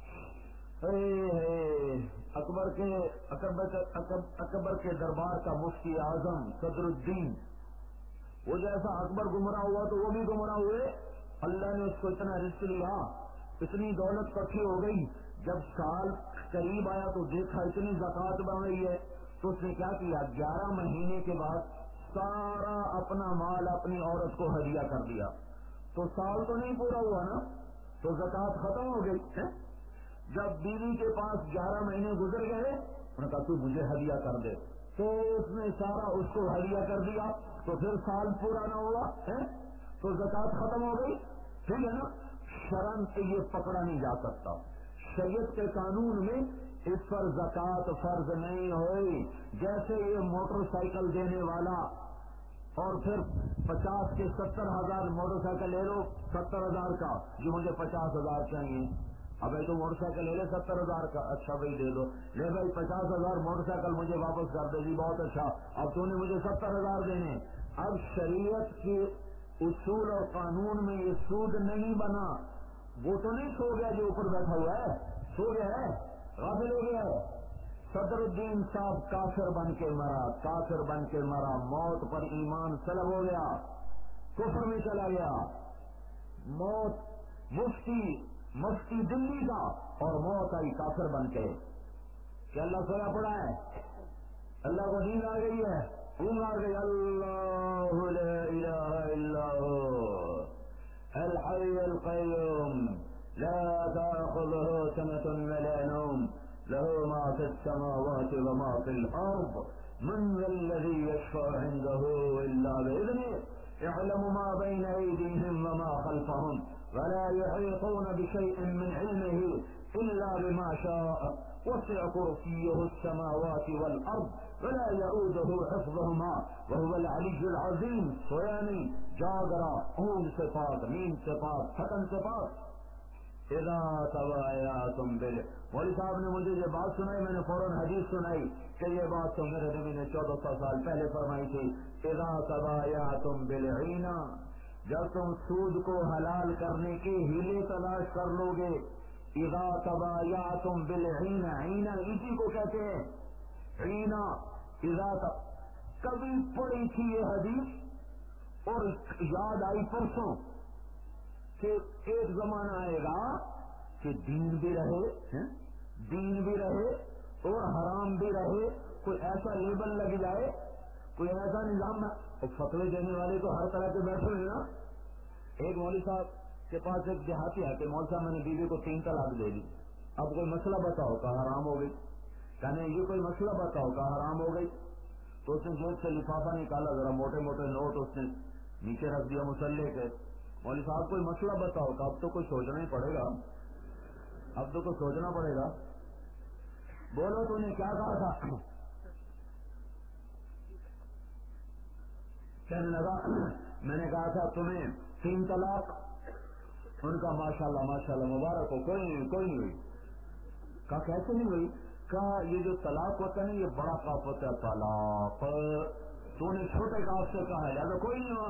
اکبر کے دربار کا مفتی اعظم صدر الدین، وہ جیسا اکبر گمراہ ہوا تو وہ بھی گمراہ ہوئے، اللہ نے اس کو اتنا رزق دیا، اتنی دولت اکٹھی ہو گئی، جب سال قریب آیا تو دیکھا اتنی زکوٰۃ بن رہی ہے، تو اس نے کیا کیا، 11 مہینے کے بعد سارا اپنا مال اپنی عورت کو ہدیہ کر دیا، تو سال تو نہیں پورا ہوا نا، تو زکوٰۃ ختم ہو گئی۔ جب بیوی کے پاس 11 مہینے گزر گئے، انہوں نے کہا تو مجھے ہدیہ کر دے، تو اس نے سارا اس کو ہدیہ کر دیا، تو پھر سال پورا نہ ہوا تو زکوٰۃ ختم ہو گئی، ٹھیک ہے نا۔ شرم سے یہ پکڑا نہیں جا سکتا، شریعت کے قانون میں اس پر زکوٰۃ فرض نہیں ہوئی، جیسے یہ موٹر سائیکل دینے والا اور پھر 50 کے 70,000 موٹر سائیکل لے لو 70,000 کا، جو مجھے 50,000 چاہیے، اب تو موٹر سائیکل لے لے 70,000 کا، اچھا بھائی دے دو، لے بھائی 50,000 موٹر سائیکل مجھے واپس کر دے، جی بہت اچھا، اب تو نے مجھے 70,000 دینے۔ اب شریعت کے اصول اور قانون میں یہ سود نہیں بنا، وہ تو نہیں سو گیا جو اوپر بیٹھا ہوا ہے، سو گیا ہے، غافل ہو گیا ہے۔ صدر الدین صاحب کافر بن کے مرا، کافر بن کے مرا، موت پر ایمان سلب ہو گیا، کفر میں چلا گیا، موت مفتی دلی کا، اور موت آئی کافر بن کے، کہ اللہ سویا پڑا ہے، اللہ کو نیند آ گئی ہے، اونگ آ گئی، اللہ لا الہ الا هو الحی القیوم لا تأخذه سنة ولا نوم له ما في السماوات وما في الأرض من ذا الذي يشفع عنده إلا بإذنه يعلم ما بين أيديهم وما خلفهم ولا يحيطون بشيء من علمه إلا بما شاء وسع كرسيه السماوات والأرض ولا يؤوده حفظهما وهو العلي العظيم۔ سویا نہیں، جاگ رہا، اونگ سے پاک، نیند سے پاک، تھکن سے پاک۔ اذا تبایعتم مولوی صاحب نے مجھے یہ بات سنائی، میں نے فوراً حدیث سنائی کہ یہ بات تو میرے نبی نے 1400 سال پہلے فرمائی تھی، اذا تبایعتم بالعینہ، جب تم سود کو حلال کرنے کے ہیلے تلاش کر لو گے، اذا تبایعتم بالعینہ، عینہ اسی کو کہتے ہیں، عینہ اذا کبھی پڑھی تھی یہ حدیث اور یاد آئی پرسوں کہ ایک زمانہ آئے گا کہ دین بھی رہے اور حرام بھی رہے، کوئی ایسا لیبل لگ جائے، کوئی ایسا نظام، فتوے دینے والے تو ہر طرح کے بیٹھے ہوئے نا۔ ایک مولوی صاحب کے پاس ایک دیہاتی ہے کہ مولوی صاحب میں نے بیوی کو 3 طلاق دے دی، اب کوئی مسئلہ بتاؤ، کہا حرام ہو گئی، کہنے یہ کوئی مسئلہ بتاؤ، کہا حرام ہو گئی، تو اس نے جیب سے لفافہ نکالا، ذرا موٹے موٹے نوٹ اس نے نیچے رکھ دیا مسلح کے، مولوی صاحب کوئی مسئلہ بتاؤ، کہ اب تو کچھ سوچنا ہی پڑے گا، اب تو کچھ سوچنا پڑے گا، بولو تو نے کیا کہا تھا؟ کہنے لگا میں نے کہا تھا تمہیں 3 طلاق، ان کا ماشاءاللہ ماشاءاللہ مبارک ہو، کوئی نہیں ہوئی، کہا کیسے نہیں ہوئی؟ کہا یہ جو طلاق ہوتا ہے یہ بڑا کاف ہوتا ہے طلاق، تو نے چھوٹے کاف سے کہا ہے، لہٰذا کوئی نہیں ہوا۔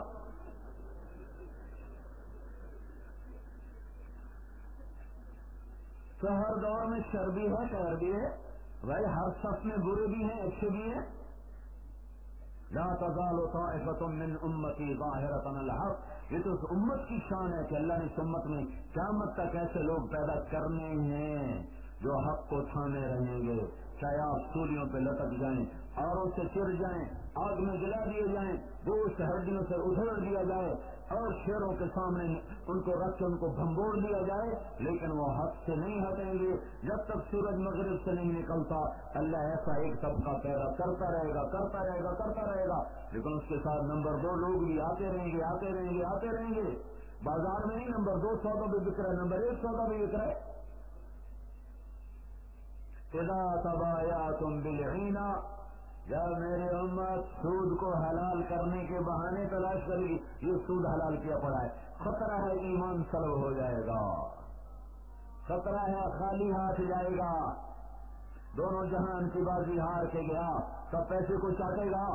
تو ہر دور میں شر بھی ہے خیر بھی ہے، بھائی ہر صف میں برے بھی ہیں اچھے بھی ہیں۔ لا تزال طائفة من امتی ظاہرة الحق، یہ تو اس امت کی شان ہے کہ اللہ نے اس امت میں قیامت تک ایسے لوگ پیدا کرنے ہیں جو حق کو تھامے رہیں گے، چاہے آپ سولیوں پہ لٹک جائیں، آروں سے چر جائیں، آگ میں جلا دیے جائیں، گوشت ہڈیوں سے ادھیڑ دیا جائے اور شیروں کے سامنے ان کو رکھ کے ان کو بھنبوڑ دیا جائے، لیکن وہ حق سے نہیں ہٹیں گے جب تک سورج مغرب سے نہیں نکلتا۔ اللہ ایسا ایک طبقہ پیدا کرتا رہے گا، لیکن اس کے ساتھ نمبر 2 لوگ بھی آتے رہیں گے، بازار میں نہیں نمبر 2 سودا بھی بک رہا ہے، نمبر 1 سودا بھی بک رہا ہے۔ اذا تبایعتم بالعینہ، جب میری امت سود کو حلال کرنے کے بہانے تلاش کرے گی، یہ سود حلال کیا پڑا ہے، خطرہ ہے ایمان سلب ہو جائے گا، خطرہ ہے خالی ہاتھ جائے گا، دونوں جہان کی بازی ہار کے گیا، سب پیسے کو چاٹے گا۔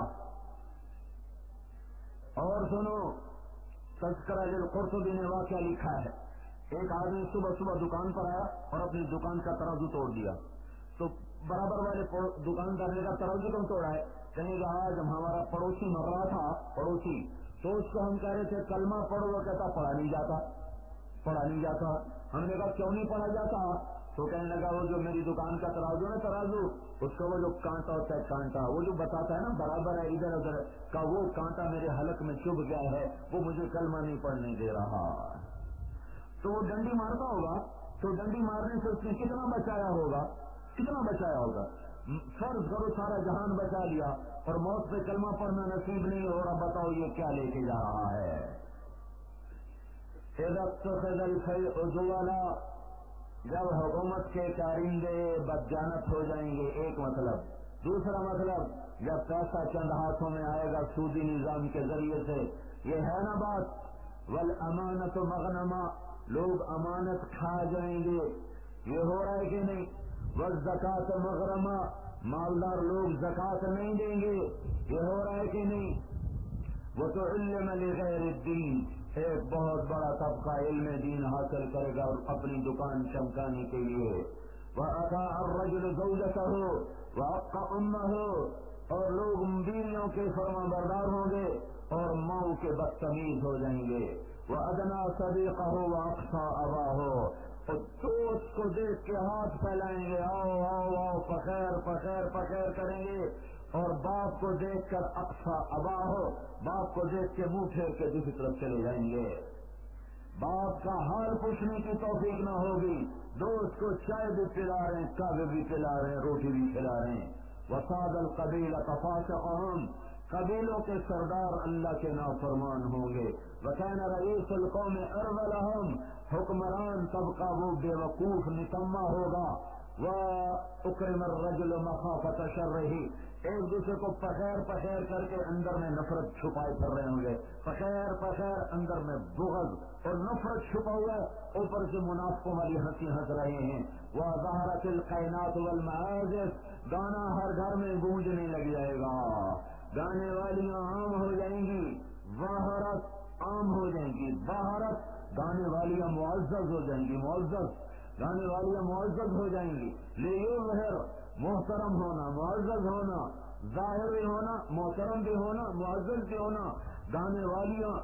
اور سنو، تذکرہ للقرطبی نے واقعہ لکھا ہے، ایک آدمی صبح صبح دکان پر آیا اور اپنی دکان کا ترازو توڑ دیا، تو برابر والے دکاندار نے کہا ترازو کیوں توڑا ہے؟ کہنے کہ آج ہمارا پڑوسی مر رہا تھا، پڑوسی، تو اس کو ہم کہہ رہے تھے کلمہ پڑھو، وہ کہتا پڑھا نہیں جاتا، پڑھا نہیں جاتا۔ ہم نے کہا کیوں نہیں پڑھا جاتا؟ تو کہنے لگا وہ جو میری دکان کا ترازو ہے ترازو، اس کا وہ جو کانٹا ہوتا ہے، کانٹا وہ جو بتاتا ہے نا برابر ہے ادھر ادھر کا، وہ کانٹا میرے حلق میں چبھ گیا ہے، وہ مجھے کلمہ نہیں پڑھنے دے رہا۔ تو وہ ڈنڈی مارتا ہوگا، تو ڈنڈی مارنے سے اس نے کتنا بچایا ہوگا، کتنا بچایا ہوگا؟ فرض کرو سارا جہان بچا لیا اور موت سے کلمہ پڑھنا نصیب نہیں ہو رہا، بتاؤ یہ کیا لے کے جا رہا ہے؟ جب حکومت کے کارندے بدجانت ہو جائیں گے، ایک مطلب۔ دوسرا مطلب، جب پیسہ چند ہاتھوں میں آئے گا سودی نظام کے ذریعے سے، یہ ہے نا بات، والامانت مغنما، لوگ امانت کھا جائیں گے، یہ ہو رہا ہے کہ نہیں؟ والزکات مغرما، مالدار لوگ زکات نہیں دیں گے، یہ ہو رہا ہے کہ نہیں؟ وہ تو علم لغیر الدین، ایک بہت بڑا طبقہ علم دین حاصل کرے گا اور اپنی دکان چمکانے کے لیے۔ وَأَطَاعَ الرَّجُلُ زَوْجَتَهُ وَحَقَّ أُمَّهُ، اور لوگ بیویوں کے فرما بردار ہوں گے اور ماؤں کے بدتمیز ہو جائیں گے۔ وَأَدْنَا صَدِيقَهُ وَأَقْصَى أَبَاهُ، اور دوست کو دیکھ کے ہاتھ پھیلائیں گے، آؤ آؤ آؤ، پخیر پخیر پخیر کریں گے، اور باپ کو دیکھ کر اقصا ابا ہو، باپ کو دیکھ کے منہ پھیر کے دوسری طرف چلے جائیں گے، باپ کا حال پوچھنے کی توفیق نہ ہوگی، دوست کو چائے بھی پلا رہے ہیں، کعبے بھی پلا رہے ہیں، روٹی بھی کھلا رہے ہیں۔ وصاد القبیلۃ فاسقهم، قبیلوں کے سردار اللہ کے نافرمان ہوں گے۔ وکان رئیس القوم ارذلهم، حکمران طبقہ وہ بے وقوف نکما ہوگا۔ وَأُكْرِمَ الرَّجُلُ مَخَافَةَ شَرِّهِ، ایک دوسرے کو پخیر پخیر کر کے اندر میں نفرت چھپائے کر رہے ہوں گے، پخیر پخیر اندر میں بغض اور نفرت چھپا ہوا ہے، اوپر سے منافقوں والی ہنسی ہنس رہے ہیں۔ وَظَهَرَتِ الْقَيْنَاتُ وَالْمَعَازِفُ، گانا ہر گھر میں گونجنے لگ جائے گا، گانے والیاں عام ہو جائیں گی، ظاہرت عام ہو جائیں گی، ظاہرت گانے والیاں معزز ہو جائیں گی، معزز گانے والیاں معزز ہو جائیں گی۔ لیظہر، محترم ہونا، معزز ہونا، ظاہر بھی ہونا، محترم بھی ہونا، معزز بھی ہونا، گانے والیاں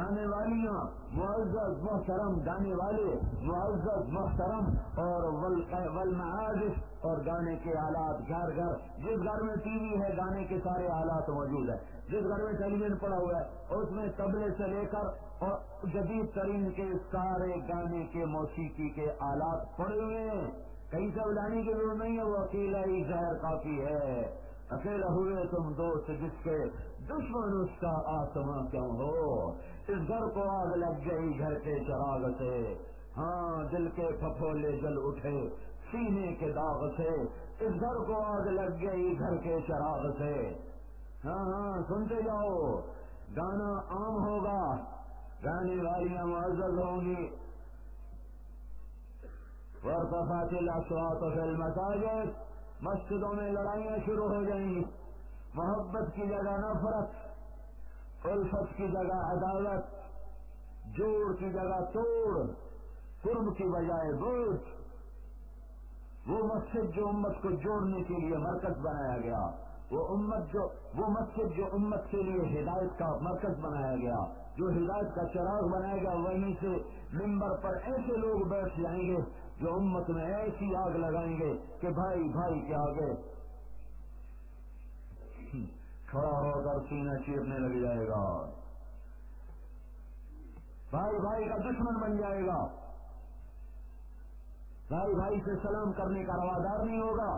معزز محترم، گانے والے معزز محترم، اور والمعازف، اور گانے کے آلات گھر گھر، جس گھر میں ٹی وی ہے گانے کے سارے آلات موجود ہیں، جس گھر میں ٹیلی ویژن پڑا ہوا ہے اس میں طبلے سے لے کر اور جدید ترین کے سارے گانے کے موسیقی کے آلات پڑے ہوئے ہیں، کہیں سے لانے کی ضرورت نہیں ہے، وہ اکیلا ہی زہر کافی ہے۔ اکیلا ہوئے تم دوست جس کے دشمن اس کا آسماں کیوں ہو، اس گھر کو آگ لگ گئی گھر کے چراغ سے، ہاں دل کے پھپھولے جل اٹھے سینے کے داغ سے، اس گھر کو آگ لگ گئی گھر کے چراغ سے۔ ہاں ہاں سنتے جاؤ، گانا عام ہوگا، گانے والیاں معزز ہوں گی۔ وارتفعت الاصوات فی المساجد، مسجدوں میں لڑائیاں شروع ہو جائیں گی، محبت کی جگہ نفرت، الفت کی جگہ عداوت، جوڑ کی جگہ توڑ، قرب کی بجائے بعد۔ وہ مسجد جو امت کو جوڑنے کے لیے مرکز بنایا گیا، وہ مسجد جو امت کے لیے ہدایت کا مرکز بنایا گیا، جو ہدایت کا چراغ بنایا گیا، وہیں سے ممبر پر ایسے لوگ بیٹھ جائیں گے جو امت میں ایسی آگ لگائیں گے کہ بھائی بھائی کے آگے کھڑا ہو کر سینہ چیرنے لگ جائے گا، بھائی بھائی کا دشمن بن جائے گا، بھائی بھائی سے سلام کرنے کا روادار نہیں ہوگا۔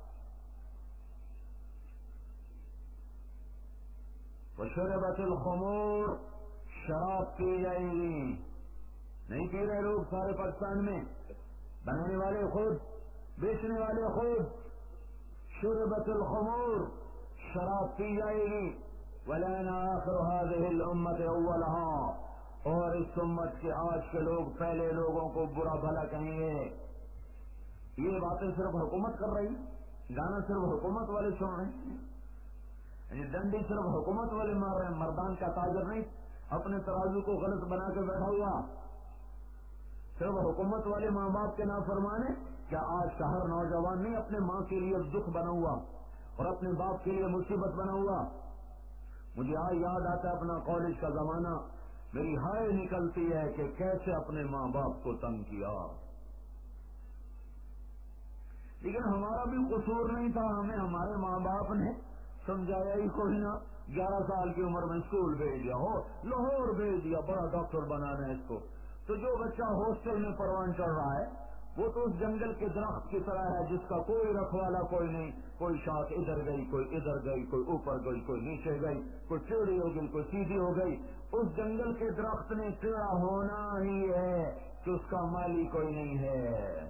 وشربت الخمور، شراب پی جائے گی، نہیں پی رہے لوگ سارے پاکستان میں، بنانے والے خود، بیچنے والے خود۔ شربت الخمور، शराब पी जाएगी। वलैना आखिर हाज़िहिल उम्मत अव्वलहा, और इस उम्मत के आज के लोग पहले लोगों को बुरा भला कहेंगे। ये बातें सिर्फ हुकूमत कर रही, गाना सिर्फ हुकूमत वाले सुन रहे हैं, डंडी सिर्फ हुकूमत वाले मार रहे हैं, मर्दान का ताजर नहीं अपने तराजू को गलत बना के बैठा हुआ। सिर्फ हुकूमत वाले माँ बाप के नाफरमाने। क्या आज का हर नौजवान नहीं अपने माँ के लिए दुख बना हुआ और अपने बाप के लिए मुसीबत बना हुआ? मुझे आज याद आता है अपना कॉलेज का जमाना। मेरी हाय निकलती है कि कैसे अपने माँ बाप को तंग किया, लेकिन हमारा भी कसूर नहीं था। हमें हमारे माँ बाप ने समझाया ही कोई ना। 11 साल की उम्र में स्कूल भेज दिया, हो लाहौर भेज दिया, बड़ा डॉक्टर बनाना है इसको। तो जो बच्चा हॉस्टल में परवान चढ़ रहा है वो तो उस जंगल के दरख्त की तरह है जिसका कोई रखवाला कोई नहीं। कोई शाख इधर गई, कोई इधर गई, कोई ऊपर गई, कोई नीचे गई, कोई टेढ़ी हो गई, कोई सीधी हो गई। उस जंगल के दरख्त ने टेढ़ा होना ही है कि उसका माली कोई नहीं है।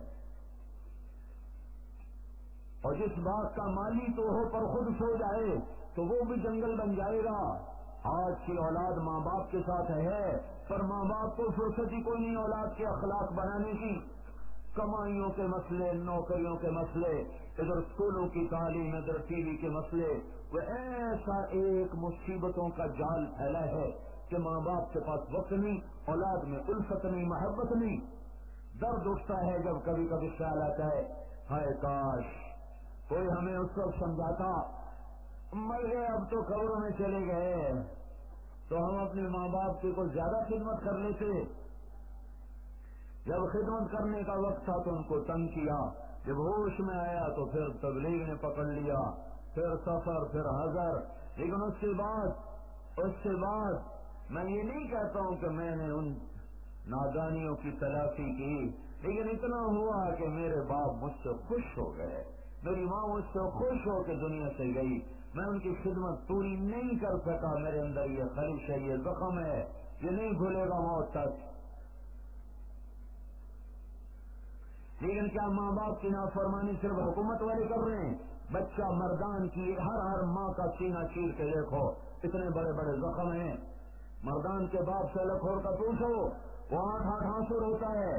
और जिस बात का माली तो हो पर खुद सो जाए तो वो भी जंगल बन जाएगा। आज की औलाद माँ बाप के साथ है, पर माँ बाप को फुर्सत ही कोई नहीं औलाद के अखलाक बनाने की। कमाइयों के मसले, नौकरियों के मसले, इधर स्कूलों की तालीम, इधर टीवी के मसले, वो ऐसा एक मुसीबतों का जाल फैला है कि माँ बाप के पास वक्त नहीं, औलाद में उल्फत नहीं, मोहब्बत नहीं। दर्द उठता है जब कभी कभी ख्याल आता है, हाय काश कोई हमें उस वक्त समझाता, मर गए अब तो कब्रों में चले गए, तो हम अपने माँ बाप की कुछ ज्यादा खिदमत कर लेते। जब खिदमत करने का वक्त था तो उनको तंग किया, जब होश में आया तो फिर तबलीग ने पकड़ लिया, फिर सफर, फिर हजर। लेकिन उसके बाद मैं ये नहीं कहता हूं कि मैंने उन नादानियों की तलाशी की, लेकिन इतना हुआ कि मेरे बाप मुझसे खुश हो गए, मेरी माँ मुझसे खुश हो के दुनिया से गई। मैं उनकी खिदमत पूरी नहीं कर सका। मेरे अंदर ये खलिश है, ये जख्म है, ये नहीं भूलेगा मौत तक। लेकिन क्या माँ बाप की नाफरमानी सिर्फ हुकूमत वाले कर रहे हैं? बच्चा मर्दान की हर माँ का सीना चीर के देखो, इतने बड़े बड़े जख्म हैं। मर्दान के बाप से लखोर का पूछो, वो 8-8 आंसू होता है।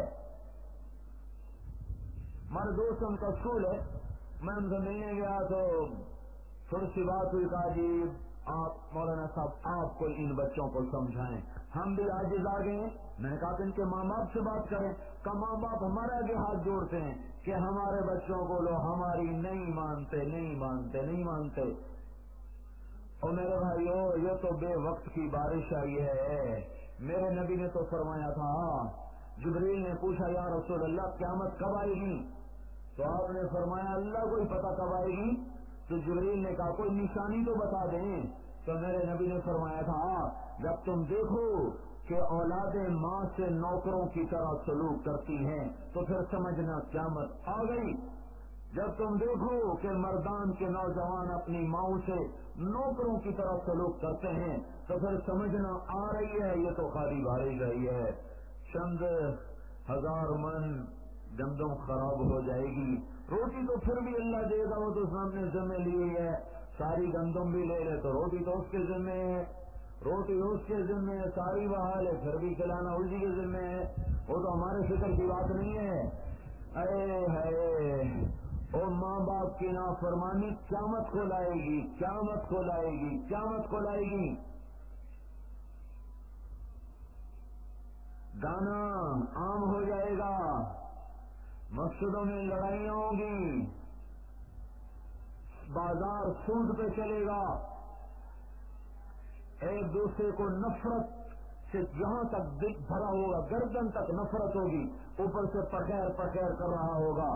हमारे दोस्तों का स्कूल है, मैं उनसे मिलने गया तो थोड़ी सी बात हुई, कहा जी आप मौलाना साहब आप कोई इन बच्चों को समझाएं, हम भी आजिज आ गए। मैंने कहा कि इनके माँ बाप से बात करें। का माँ बाप हमारे आगे हाथ जोड़ते हैं कि हमारे बच्चों को लो हमारी नहीं मानते, नहीं मानते, नहीं मानते। और मेरे भाइयों ये तो बेवक्त की बारिश आई है। मेरे नबी ने तो फरमाया था, जिब्रील ने पूछा या रसूल अल्लाह क़यामत कब आएगी? तो आपने फरमाया अल्लाह को ही पता कब आएगी। तो जिब्रील ने कहा कोई निशानी तो बता दें। तो मेरे नबी ने फरमाया था, जब तुम देखो कि औलादे माँ से नौकरों की तरह सलूक करती हैं तो फिर समझना क़यामत आ गई। जब तुम देखो कि मर्दान के नौजवान अपनी माओ से नौकरों की तरह सलूक करते हैं तो फिर समझना आ रही है ये तो खाली बारिश आई है। चंद हजार मन गंदम खराब हो जाएगी। रोटी तो फिर भी अल्लाह देगा, वो तो सामने जिम्मे ली है। सारी गंदम भी ले ले तो रोटी तो उसके जिम्मे है, रोटी उसके जिम्मे है, सारी बहाल है फिर भी खिलाना उसी के जिम्मे है। वो तो हमारे फिक्र की बात नहीं है। अरे है ओ माँ बाप की नाफरमानी क़यामत को लाएगी, क़यामत को लाएगी, क़यामत को लाएगी। गाना आम हो जाएगा, मस्जिदों में लड़ाइयाँ होंगी, बाजार सूद पे चलेगा, एक दूसरे को नफरत से जहां तक दिल भरा होगा गर्दन तक नफरत होगी, ऊपर से पखेर पखेर कर रहा होगा।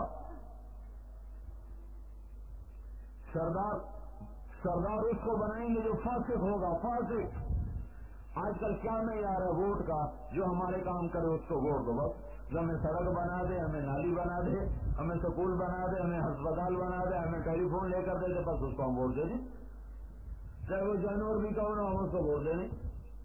सरदार उसको बनाएंगे जो फासिक होगा, फासिक। आजकल क्या मेयार है वोट का? जो हमारे काम करे उसको वोट दो बस। जो हमें सड़क बना दे, हमें नाली बना दे, हमें स्कूल बना दे, हमें अस्पताल बना दे, हमें टेलीफोन लेकर दे, बस उसको हम वोट दे दें। चाहे वो जानवर भी कहो ना, हम उसको वोट दे दें।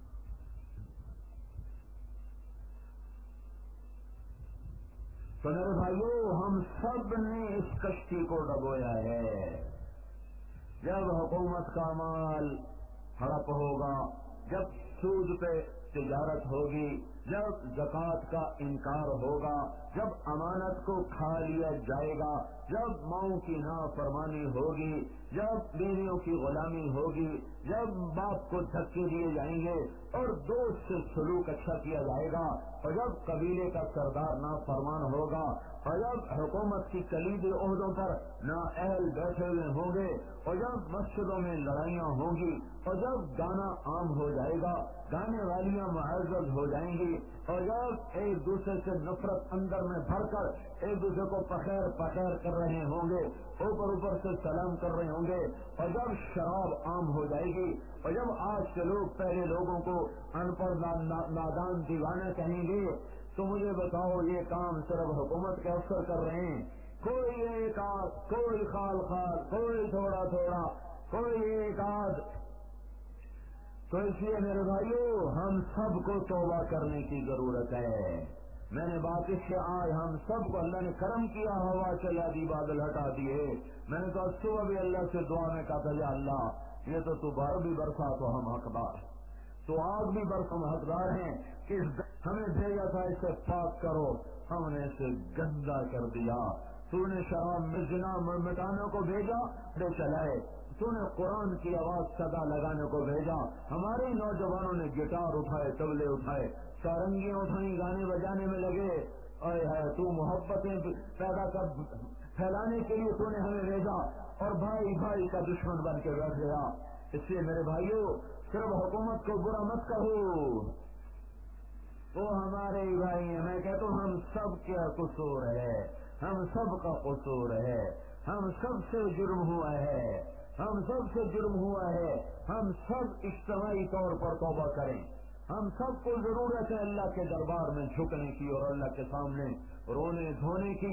तो मेरे भाइयों हम सब ने इस कश्ती को डबोया है। جب حکومت کا مال ہڑپ ہوگا، جب سود پہ تجارت ہوگی، جب زکوٰۃ کا انکار ہوگا، جب امانت کو کھا لیا جائے گا، جب ماؤں کی نافرمانی ہوگی، جب بیویوں کی غلامی ہوگی، جب باپ کو دھکے دیے جائیں گے اور دوست سے سلوک اچھا کیا جائے گا، اور جب قبیلے کا سردار نافرمان ہوگا، اور جب حکومت کی کلیدی عہدوں پر نااہل بیٹھے ہوئے ہوں گے، اور جب مسجدوں میں لڑائیاں ہوں گی، اور جب گانا عام ہو جائے گا، گانے والیاں معزز ہو جائیں گی، اور جب ایک دوسرے سے نفرت اندر میں بھر کر ایک دوسرے کو پخیر پخیر کر رہے ہوں گے، اوپر سے سلام کر رہے ہوں گے، اور جب شراب عام ہو جائے گی، اور جب آج کے لوگ پہلے لوگوں کو ان پڑھ نادان دیوانہ کہیں گے، تو مجھے بتاؤ یہ کام صرف حکومت کے افسر کر رہے ہیں؟ کوئی ایک آدھ، کوئی خال خال، کوئی تھوڑا تھوڑا، کوئی ایک آدھ۔ تو اس لیے میرے بھائیو، ہم سب کو توبہ کرنے کی ضرورت ہے۔ میں نے بات اس سے آج ہم سب کو اللہ نے کرم کیا، ہوا چلا دی، بادل ہٹا دیے۔ میں نے تو صبح بھی اللہ سے دعا میں کہا تھا، یا اللہ یہ تو بار بھی برسا تو ہم حقدار، تو آگ بھی برس ہم حقدار ہیں کہ ہمیں بھیجا تھا اسے پاک کرو، ہم نے اسے گندا کر دیا۔ تو نے شراب میں زنا مٹانے کو بھیجا، لے چلائے۔ تو نے قرآن کی آواز صدا لگانے کو بھیجا، ہمارے نوجوانوں نے گٹار اٹھائے، طبلے اٹھائے، سارنگیاں اٹھائیں، گانے بجانے میں لگے۔ اے ہے تو محبتیں پیدا کر پھیلانے کے لیے تو نے ہمیں بھیجا، اور بھائی بھائی کا دشمن بن کے بیٹھ گیا۔ اس لیے میرے بھائیوں، صرف حکومت کو برا مت کہو، وہ ہمارے ہی بھائی ہیں۔ میں کہتا ہوں ہم سب کا قصور ہے، ہم سب کا قصور ہے، ہم سب سے جرم ہوا ہے، ہم سب سے جرم ہوا ہے۔ ہم سب اجتماعی طور پر توبہ کریں۔ ہم سب کو ضرورت ہے اللہ کے دربار میں جھکنے کی اور اللہ کے سامنے رونے دھونے کی۔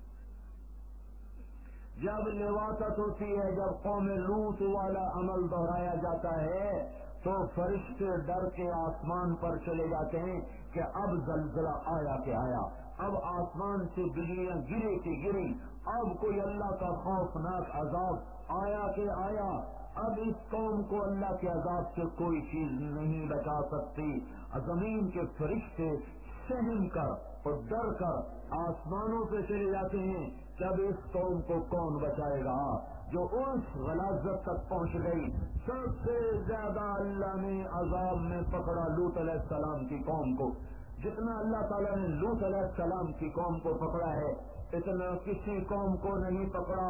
جب لواطت ہوتی ہے، جب قوم لوط والا عمل دہرایا جاتا ہے، تو فرشتے ڈر کے آسمان پر چلے جاتے ہیں کہ اب زلزلہ آیا کہ آیا، اب آسمان سے بجلیاں گرے کہ گری، اب کوئی اللہ کا خوفناک عذاب آیا کہ آیا، اب اس قوم کو اللہ کے عذاب سے کوئی چیز نہیں بچا سکتی۔ زمین کے فرشتے سہم کر اور ڈر کر آسمانوں پہ چلے جاتے ہیں کہ اب اس قوم کو کون بچائے گا جو اس غلاظت تک پہنچ گئی۔ سب سے زیادہ اللہ نے عذاب میں پکڑا لوط علیہ السلام کی قوم کو۔ جتنا اللہ تعالیٰ نے لوط علیہ السلام کی قوم کو پکڑا ہے، اتنا کسی قوم کو نہیں پکڑا۔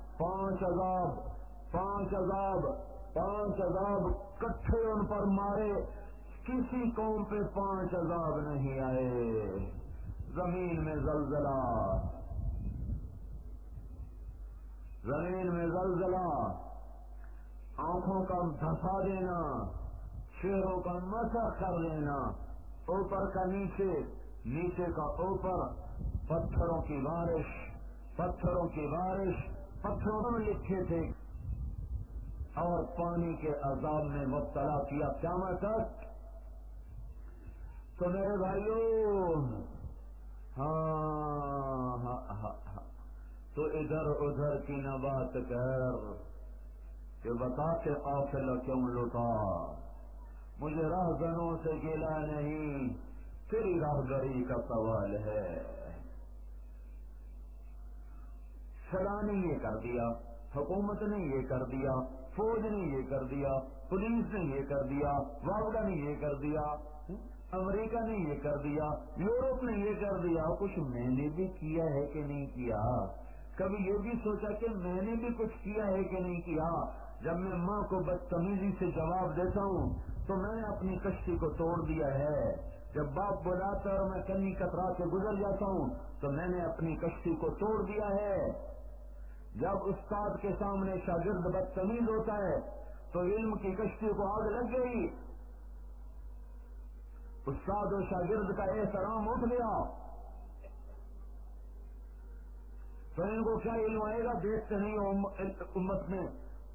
5 عذاب کٹھے ان پر مارے، کسی قوم پہ 5 عذاب نہیں آئے۔ زمین میں زلزلہ، زمین میں زلزلہ، آنکھوں کا دھسا دینا، چہروں کا مسخ کر دینا، اوپر کا نیچے، نیچے کا اوپر، پتھروں کی بارش، پتھروں کی بارش، پتھروں میں لکھے تھے اور پانی کے عذاب میں مبتلا کیا قیامت تک۔ تو میرے بھائیوں، ہاں تو ادھر ادھر کی نہ بات کر کہ بتا کے قافلہ کیوں لوٹا، مجھے راہزنوں سے گلا نہیں، تیری راہگری کا سوال ہے۔ فلاں نے یہ کر دیا، حکومت نے یہ کر دیا، فوج نے یہ کر دیا، پولیس نے یہ کر دیا، واگا نے یہ کر دیا، امریکہ نے یہ کر دیا، یورپ نے یہ کر دیا۔ کچھ میں نے بھی کیا ہے کہ نہیں کیا؟ کبھی یہ بھی سوچا کہ میں نے بھی کچھ کیا ہے کہ نہیں کیا؟ جب میں ماں کو بدتمیزی سے جواب دیتا ہوں تو میں نے اپنی کشتی کو توڑ دیا ہے۔ جب باپ بلاتا ہے اور میں کنی کترا کے گزر جاتا ہوں تو میں نے اپنی کشتی کو توڑ دیا ہے۔ جب استاد کے سامنے شاگرد بدتمیز ہوتا ہے تو علم کی کشتی کو آگ لگ گئی، استاد و شاگرد کا احترام اٹھ گیا، تو ان کو کیا علم آئے گا؟ دیکھتے نہیں امت میں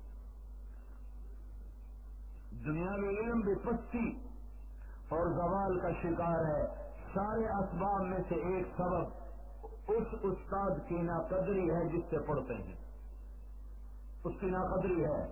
دنیاوی علم بھی پستی اور زوال کا شکار ہے۔ سارے اسباب میں سے ایک سبب اس استاد کی ناقدری ہے جس سے پڑھتے ہیں۔ اس کی ناقدری ہے.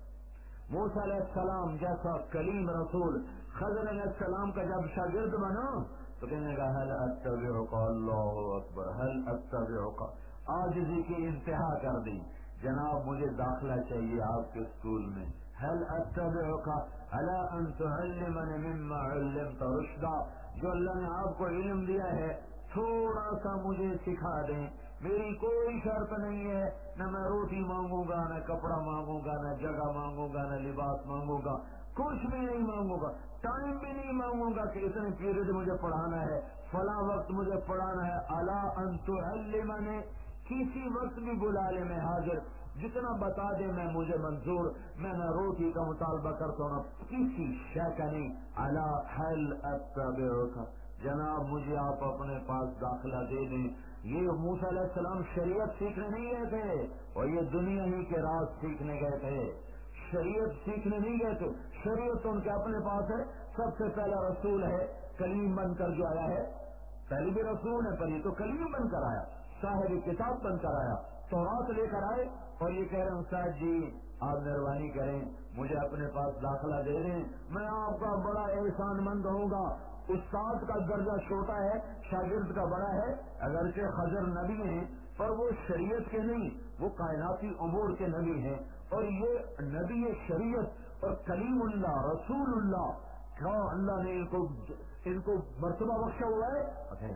موسیٰ علیہ السلام جیسا کلیم رسول خضر علیہ السلام کا جب شاگرد بنا تو کہنے کا هل اتبعک، اللہ اکبر، هل اتبعک، عاجزی کی انتہا کر دی. جناب مجھے داخلہ چاہیے آپ کے اسکول میں. هل اتبعک علی ان تعلمنی مما علمت رشدا، جو اللہ نے آپ کو علم دیا ہے تھوڑا سا مجھے سکھا دیں. میری کوئی شرط نہیں ہے، نہ میں روٹی مانگوں گا، نہ کپڑا مانگوں گا، نہ جگہ مانگوں گا، نہ لباس مانگوں گا، کچھ بھی نہیں مانگوں گا. ٹائم بھی نہیں مانگوں گا کہ اتنے پیریڈ مجھے پڑھانا ہے، فلاں وقت مجھے پڑھانا ہے. الا ان تعلمنی، کسی وقت بھی بلا لے میں حاضر، جتنا بتا دے میں مجھے منظور. میں نہ روٹی کا مطالبہ کرتا ہوں نہ کسی شے کا نہیں. الا هل اتبعک، جناب مجھے آپ اپنے پاس داخلہ دے دیں. یہ موسیٰ علیہ السلام شریعت سیکھنے نہیں گئے تھے اور یہ دنیا ہی کے راز سیکھنے گئے تھے. شریعت سیکھنے نہیں گئے تھے، شریعت ان کے اپنے پاس ہے. سب سے پہلا رسول ہے کلیم بن کر جو آیا ہے، پہلی بھی رسول ہے پر یہ تو کلیم بن کر آیا، صاحب کتاب بن کر آیا، تورات لے کر آئے اور یہ کہہ رہے ہیں استاد جی آپ مہربانی کریں مجھے اپنے پاس داخلہ دے دیں، میں آپ کا بڑا احسان مند ہوں گا. استاد کا درجہ چھوٹا ہے، شاگرد کا بڑا ہے. اگرچہ خضر نبی ہیں پر وہ شریعت کے نہیں، وہ کائناتی امور کے نبی ہیں. اور یہ نبی شریعت اور کلیم اللہ رسول اللہ، کیا اللہ نے ان کو مرتبہ بخشا ہوا ہے.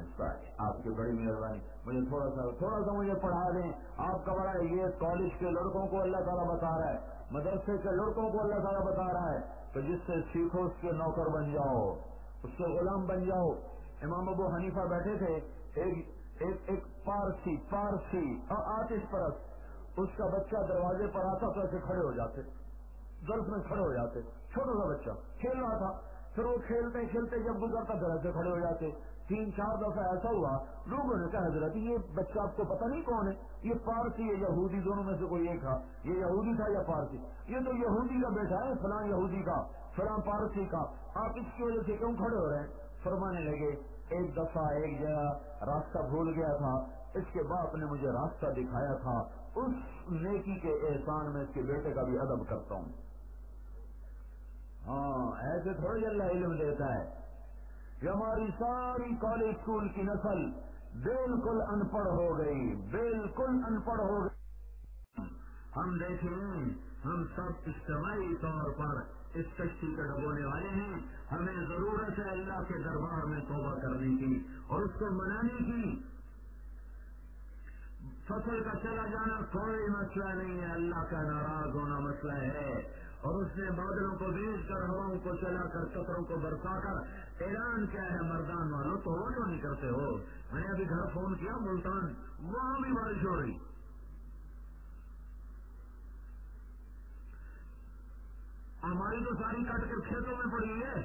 آپ کی بڑی مہربانی، مجھے تھوڑا سا مجھے پڑھا دیں. آپ کا بڑا یہ کالج کے لڑکوں کو اللہ تعالیٰ بتا رہا ہے، مدرسے کے لڑکوں کو اللہ تعالیٰ بتا رہا ہے تو جس سے سیکھو اس کے نوکر بن جاؤ، اس کے غلام بن جاؤ. امام ابو حنیفہ بیٹھے تھے، ایک پارسی اور آتش پرست، اس کا بچہ دروازے پر آتا تو ایسے کھڑے ہو جاتے، گلف میں کھڑے ہو جاتے. چھوٹا سا بچہ کھیل رہا تھا، پھر وہ کھیلتے کھیلتے جب گزرتا پھر ایسے کھڑے ہو جاتے. 3-4 دفعہ ایسا ہوا، لوگوں نے کہا حضرت یہ بچہ آپ کو پتہ نہیں کون ہے، یہ پارسی ہے یہودی، دونوں میں سے کوئی ایک تھا، یہ یہودی تھا یا پارسی، یہ تو یہودی کا بیٹا ہے، فلاں یہودی کا فلاں پارسی کا، آپ اس کی وجہ سے کیوں کھڑے ہو رہے ہیں. فرمانے لگے ایک دفعہ ایک جگہ راستہ بھول گیا تھا، اس کے باپ نے مجھے راستہ دکھایا تھا، اس نیکی کے احسان میں اس کے بیٹے کا بھی ادب کرتا ہوں. ہاں ایسے تھوڑی اللہ علم دیتا ہے کہ ہماری ساری کالج اسکول کی نسل بالکل ان پڑھ ہو گئی، بالکل ان پڑھ ہو گئی. ہم دیکھیں ہم سب اجتماعی طور پر اس کشتی کے ڈبونے والے ہیں. ہمیں ضرورت ہے اللہ کے دربار میں توبہ کرنے کی اور اس کو منانے کی. فصل کا چلا جانا کوئی مسئلہ نہیں ہے، اللہ کا ناراض ہونا مسئلہ ہے. اور اس نے بادلوں کو بھیج کر ہواؤں کو چلا کر قطروں کو برسا کر اعلان کیا ہے مردان والوں تو وہ کیوں نہیں کرتے ہو. میں نے ابھی گھر فون کیا ملتان، وہاں بھی بارش ہو رہی. ہماری تو ساری کٹ کر کھیتوں میں پڑی ہے.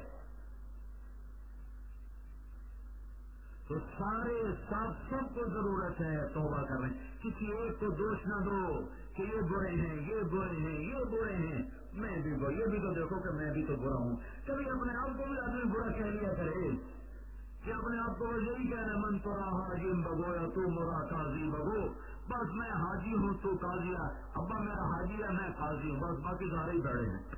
تو سارے سب کو ضرورت ہے توبہ کرنے. کسی ایک کو دوش نہ دو کہ یہ برے ہیں، یہ برے ہیں، یہ برے ہیں. میں بھی برا، یہ بھی تو دیکھو کہ میں بھی تو برا ہوں. کبھی اپنے آپ کو بھی آدمی برا کہہ لیا کرے کہ اپنے آپ کو یہی کہنا من تو رہا حاجی بگو یا تو مرا قاضی بگو. بس میں حاجی ہوں تو قاضی ہے، ابا میرا حاجی ہے میں قاضی ہوں، بس باقی سارے ہی بڑے ہیں.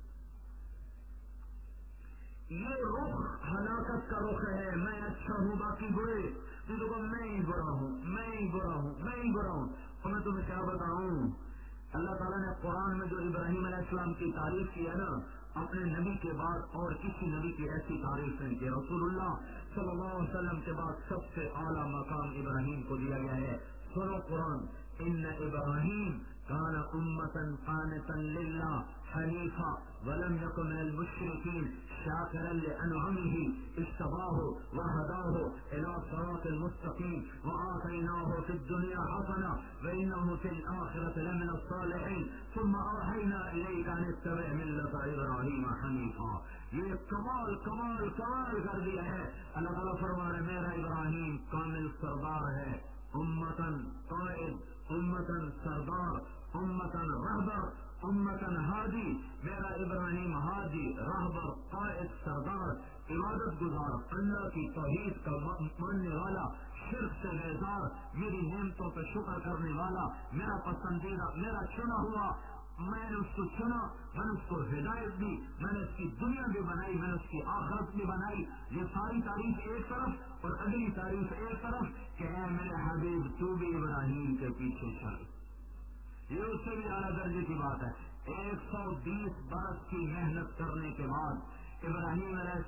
یہ رخ ہلاکت کا رخ ہے. میں اچھا ہوں باقی برے، تو میں ہی برا ہوں، میں ہی برا ہوں، میں ہی برا ہوں. تو میں تمہیں کیا بتاؤں، اللہ تعالیٰ نے قرآن میں جو ابراہیم علیہ السلام کی تعریف کی ہے نا، اپنے نبی کے بعد اور کسی نبی کی ایسی تعریف نہیں کی. رسول اللہ صلی اللہ علیہ وسلم کے بعد سب سے اعلیٰ مقام ابراہیم کو دیا گیا ہے. سنو قرآن، ان ابراہیم کان امتا قانتا للہ حنیفا ولم یک من المشرکین شاکرا لانعمه اجتباہ وہداہ الی صراط المستقیم وآتیناہ فی الدنیا حسنہ وانہ فی الآخرۃ لمن الصالحین ثم اوحینا الیک ان اتبع ملت ابراہیم حنیفا. یہ کمال کمال کمال کر دیا ہے. اللہ تعالیٰ فرما رہے میرا ابراہیم کامل سردار ہے، امتن قائد، امتن سردار، امتن رہبر، امتن ہادی. میرا ابراہیم ہادی، رہبر، قائد، سردار، عبادت گزار، اللہ کی توحید کا ماننے والا، شرک سے بیزار، میری نعمتوں پہ شکر کرنے والا، میرا پسندیدہ، میرا چنا ہوا، میں نے اس کو چنا، میں نے اس کو ہدایت دی، میں نے اس کی دنیا بھی بنائی، میں نے اس کی آخرت بھی بنائی. یہ ساری تعریف ایک طرف اور اگلی تعریف ایک طرف کہ اے میرے حبیب تو بھی ابراہیم کے پیچھے چل. یہ اس سے بھی اعلیٰ درجے کی بات ہے. 120 برس کی محنت کرنے کے بعد ابراہیم علیہ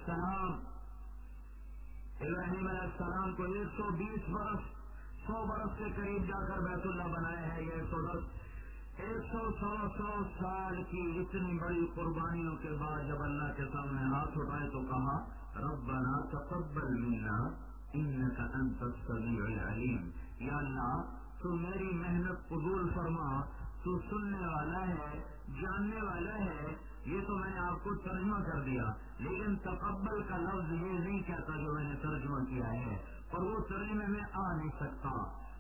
السلام کو 120 برس 100 برس کے قریب جا کر بیت اللہ بنائے ہیں. یہ 100 سال کی اتنی بڑی قربانیوں کے بعد جب اللہ کے سامنے ہاتھ اٹھائے تو کہا ربنا تقبل منا انک انت السمیع العلیم. یا اللہ تو میری محنت قبول فرما، تو سننے والا ہے، جاننے والا ہے. یہ تو میں نے آپ کو ترجمہ کر دیا، لیکن تقبل کا لفظ یہ نہیں کہتا جو میں نے ترجمہ کیا ہے، اور وہ ترجمے میں آ نہیں سکتا.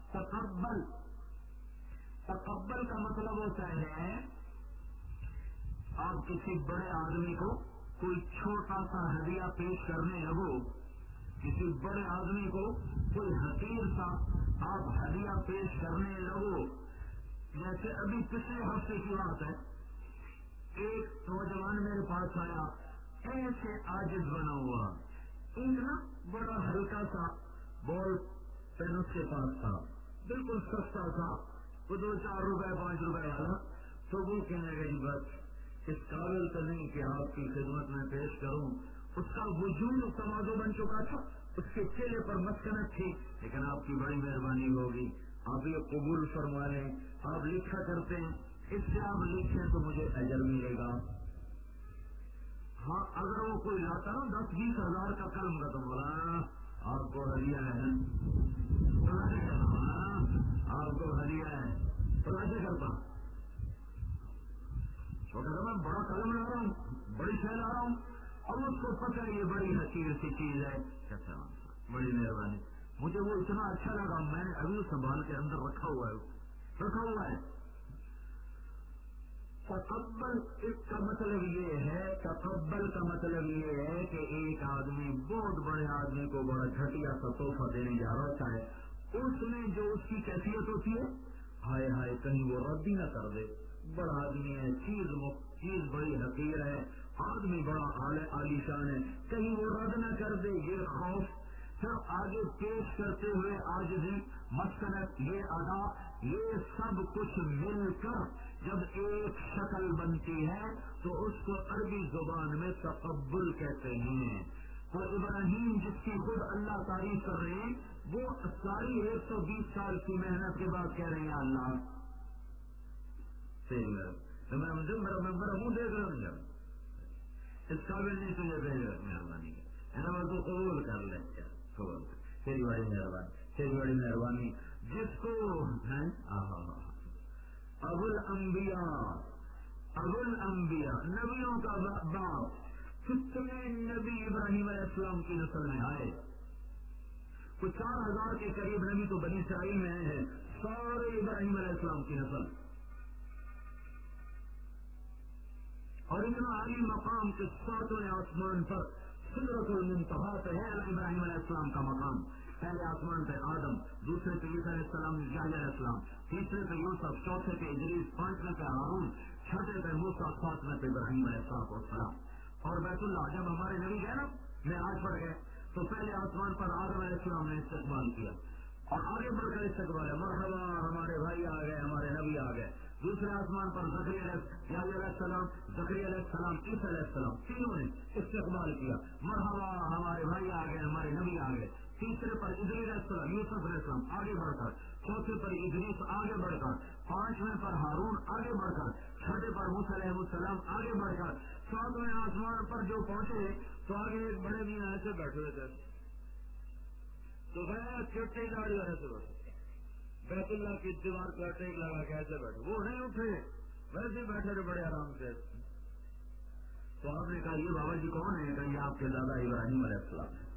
تقبل کا مطلب ہوتا ہے آپ کسی بڑے آدمی کو کوئی چھوٹا سا ہدیہ پیش کرنے لگو، کسی بڑے آدمی کو کوئی حقیر سا آپ ہدیہ پیش کرنے لگو. جیسے ابھی پچھلے ہفتے کی بات ہے، ایک نوجوان میرے پاس آیا، ایسے عاجز بنا ہوا، ایک نا بڑا ہلکا سا بال پین اس کے پاس تھا، بالکل سستا تھا، وہ 2-4 روپے 5 روپے والا. تو وہ کہنے لگے بس اس قابل تو نہیں کہ آپ کی خدمت میں پیش کروں. اس کا وجود تواضع بن چکا تھا، اس کے چہرے پر مسکنت تھی، لیکن آپ کی بڑی مہربانی ہوگی، آپ یہ قبول فرما لیں، آپ لکھا کرتے ہیں، اس سے آپ لکھیں تو مجھے اجر ملے گا. ہاں اگر وہ کوئی لاتا نا 10-20 ہزار کا قلم کا تو بولا آپ کو ہدیہ ہے، آپ کو ہدیہ ہے، تو ایسے کرتا تو کہتا میں بڑا قلم لا رہا ہوں، بڑی شے لا رہا ہوں، اور اس کو پتہ یہ بڑی حقیر سی چیز ہے. کہتا بڑی مہربانی. مجھے وہ اتنا اچھا لگا، میں نے ابھی سنبھال کے اندر رکھا ہوا ہے. تقبل اس کا مطلب یہ ہے، تقبل کا مطلب یہ ہے کہ ایک آدمی بہت بڑے آدمی کو بڑا گھٹیا سا تحفہ دینے جا رہا ہوتا ہے، اس میں جو اس کی کیفیت ہوتی ہے ہائے ہائے کہیں وہ رد ہی نہ کر دے. بڑا آدمی ہے، چیز بڑی حقیر ہے، آدمی بڑا عالیشان ہے، کہیں وہ رد نہ کر دے، یہ خوف. پھر آگے پیش کرتے ہوئے عاجزی، مسکنت، یہ ادا، یہ سب کچھ مل کر جب ایک شکل بنتی ہے تو اس کو عربی زبان میں تقبل کہتے ہیں. تو ابراہیم جس کی خود اللہ تعریف کر رہے ہیں، وہ ساری 120 سال کی محنت کے بعد کہہ رہے ہیں اللہ میرا منہ دیکھ رہا ہوں، اس قابل نہیں تجھے بھیجا، مہربانی تو قبول کر لیں. تیری بڑی مہربانی جس کو ابو الانبیاء نبیوں کا باپ، کتنے نبی ابراہیم علیہ السلام کی نسل میں آئے، کچھ 4000 کے قریب نبی تو بنی اسرائیل میں آئے ہیں، سارے ابراہیم علیہ السلام کی نسل. اور اتنا عالی مقام کے ساتویں آسمان پر سدرۃ المنتہا پہ ہے ابراہیم علیہ السلام کا مقام. پہلے آسمان پہ آدم، دوسرے پہ عیسیٰ علیہ السلام، یحییٰ علیہ السلام، تیسرے پہ یوسف، چوتھے پہ ادریس، پانچویں پہ ہارون، چھٹے پہ موسیٰ، ساتویں پہ ابراہیم علیہ السلام. اور بیت اللہ جب ہمارے نبی گئے نا معراج پر گئے تو پہلے آسمان پر آدم علیہ السلام نے استقبال کیا، اور آگے بڑھ کر استقبال ہے، مرحبا ہمارے بھائی آ گئے، ہمارے نبی آ گئے. دوسرے آسمان پر زکریا علیہ السلام، عیسیٰ علیہ السلام، تینوں نے استقبال کیا، مرحبا ہمارے بھائی آ گئے، ہمارے نبی آ گئے. تیسرے پر ادریس علیہ السلام، یوسف علیہ السلام آگے بڑھ کر، چوتھے پر ادریس آگے بڑھ کر، پانچویں پر ہارون آگے بڑھ کر، چھٹے پر موسیٰ علیہ السلام آگے بڑھ کر، ساتویں آسمان پر جو پہنچے تو آگے ایک بڑے میاں ایسے بیٹھے ہوئے تھے، تو گیا چٹی داڑھی ایسے بیٹھے، بیت اللہ کی دیوار کا ٹیک لگا کے ایسے بیٹھے، وہ نہیں اٹھے، ویسے بیٹھے تھے بڑے آرام سے. تو آپ نے کہا یہ بابا جی کون ہے؟ کہ یہ آپ کے دادا ابراہیم علیہ السلام ہے.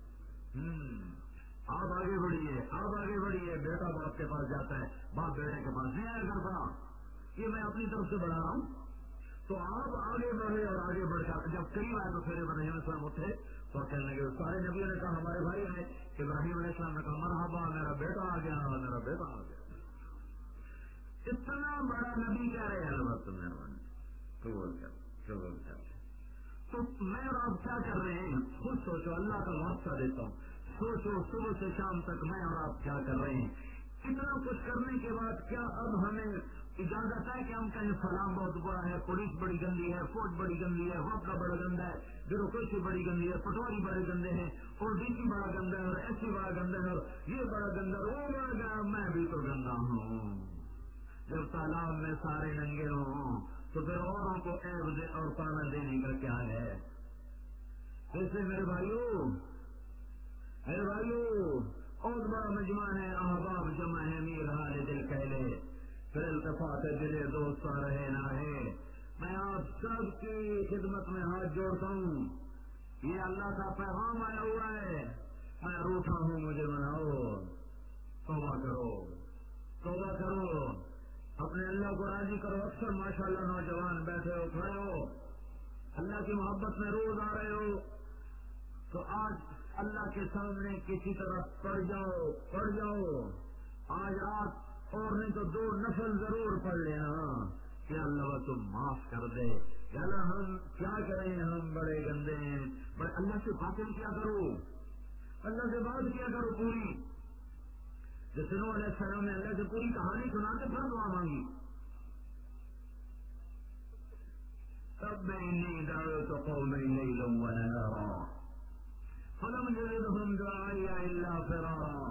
آپ آگے بڑھیے، بیٹا باپ کے پاس جاتا ہے، باپ بیٹے کے پاس نہیں آیا کرتا، یہ میں اپنی طرف سے بڑھا رہا ہوں. تو تو آپ آگے بڑھے اور آگے بڑھ کر جب قریب آئے تو پھر ابراہیم علیہ السلام اٹھے تو کہنے لگے سارے نبیوں نے کہا ہمارے بھائی ہیں. ابراہیم علیہ السلام نے کہا مرحبا میرا بیٹا آ گیا میرا بیٹا آ گیا. اتنا بڑا نبی کہہ رہے ہیں بس تو میں اور آپ کیا کر رہے ہیں خود سوچو. اللہ کا واسطہ دیتا ہوں سوچو صبح سے شام تک میں اور آپ کیا کر رہے ہیں. اتنا کچھ کرنے کے بعد کیا اب ہمیں اجازت ہے کہ ہم کہیں فلاں بہت بڑا ہے, پولیس بڑی گندی ہے, فوج بڑی گندی ہے, وقت کا بڑا گندا ہے, بیوروکریسی بڑی گندی ہے, پٹواری بڑے گندے ہیں, اور ڈی سی بڑا گندا ہے, اور ایس سی بڑا گندا ہے, اور یہ بڑا گندا ہے, وہ بڑا گندا, میں بھی تو گندا ہوں. جب تالاب میں سارے ننگے ہوں تو پھر اوروں کو عیب اور تانا دینے کا کیا ہے. ویسے میرے بھائیوں اور بڑا مجمع ہے, احباب جمع ہے, میر حال دل کہلے, پھر التفات دلے دوست رہے نہ رہے. میں آپ سب کی خدمت میں ہاتھ جوڑتا ہوں. یہ اللہ کا پیغام آیا ہوا ہے, میں روٹھا ہوں مجھے مناؤ. توبہ کرو اپنے اللہ کو راضی کرو. اکثر ماشاءاللہ نوجوان بیٹھے ہو کھڑے ہو اللہ کی محبت میں روز آ رہے ہو تو آج اللہ کے سامنے کسی طرح پڑ جاؤ. آج رات اور نہیں تو 2 نفل ضرور پڑھ لینا کہ اللہ تم معاف کر دے. اللہ ہم کیا کریں, ہم بڑے گندے ہیں. بڑے اللہ سے باتیں کیا کرو, اللہ سے بات کیا کرو پوری. جیسے نوح علیہ السلام نے اللہ سے پوری کہانی سنا کے پھر دعا مانگی. تب میں نہیں ڈالو تو قوم نہیں لوں فلم يزدهم دعائي الا فرارا.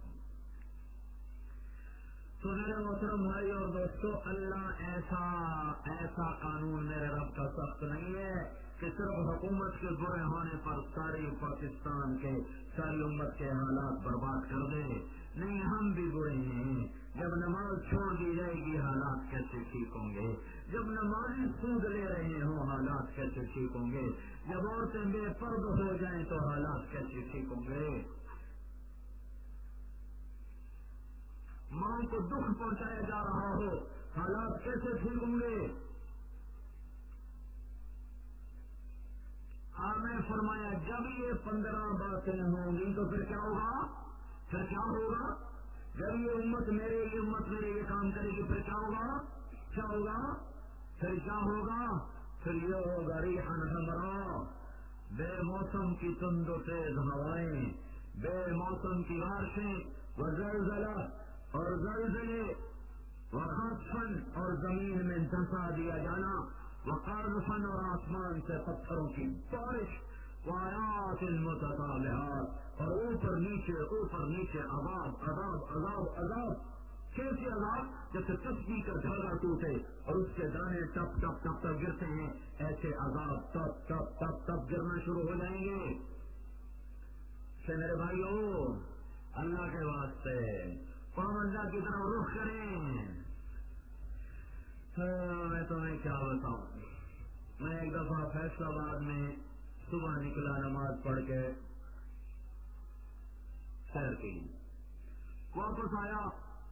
تو میرے محترم بھائی اور دوستو, اللہ ایسا قانون میرے رب کا سخت نہیں ہے کہ صرف حکومت کے برے ہونے پر ساری پاکستان کے ساری امت کے حالات برباد کر دے. نہیں, ہم بھی برے ہیں. جب نماز چھوڑ دی جائے گی حالات کیسے ٹھیک ہوں گے. جب نمازی سود لے رہے ہوں حالات کیسے ٹھیک ہوں گے. جب عورتیں بے پرد ہو جائیں تو حالات کیسے ٹھیک ہوں گے. ماں کو دکھ پہنچایا جا رہا ہو حالات کیسے ٹھیک ہوں گے. آپ نے فرمایا جب یہ 15 باتیں ہوں گی تو پھر کیا ہوگا. جب یہ امت میرے یہ کام کرے گی پھر کیا ہوگا. پھر یہ ہوگا ریحان حمرا, بے موسم کی تند و تیز ہوائیں, بے موسم کی بارشیں, وزلزلہ اور زلزلے, وخسفن اور زمین میں دھسا دیا جانا, وقذفن اور آسمان سے پتھروں کی بارش, وآیات متتابعات اور اوپر نیچے عذاب. کیسے عذاب؟ جیسے تسبیح کا دھاگا ٹوٹے اور اس کے دانے ٹپ ٹپ ٹپ ٹپ گرتے ہیں, ایسے عذاب ٹپ ٹپ ٹپ ٹپ گرنا شروع ہو جائیں گے. سے میرے بھائیو, اللہ کے واسطے قوم اللہ کی طرف رخ کریں. میں تمہیں کیا بتاؤں. میں ایک دفعہ فیصلہ آباد میں صبح نکلا, نماز پڑھ کے سیر کی, واپس آیا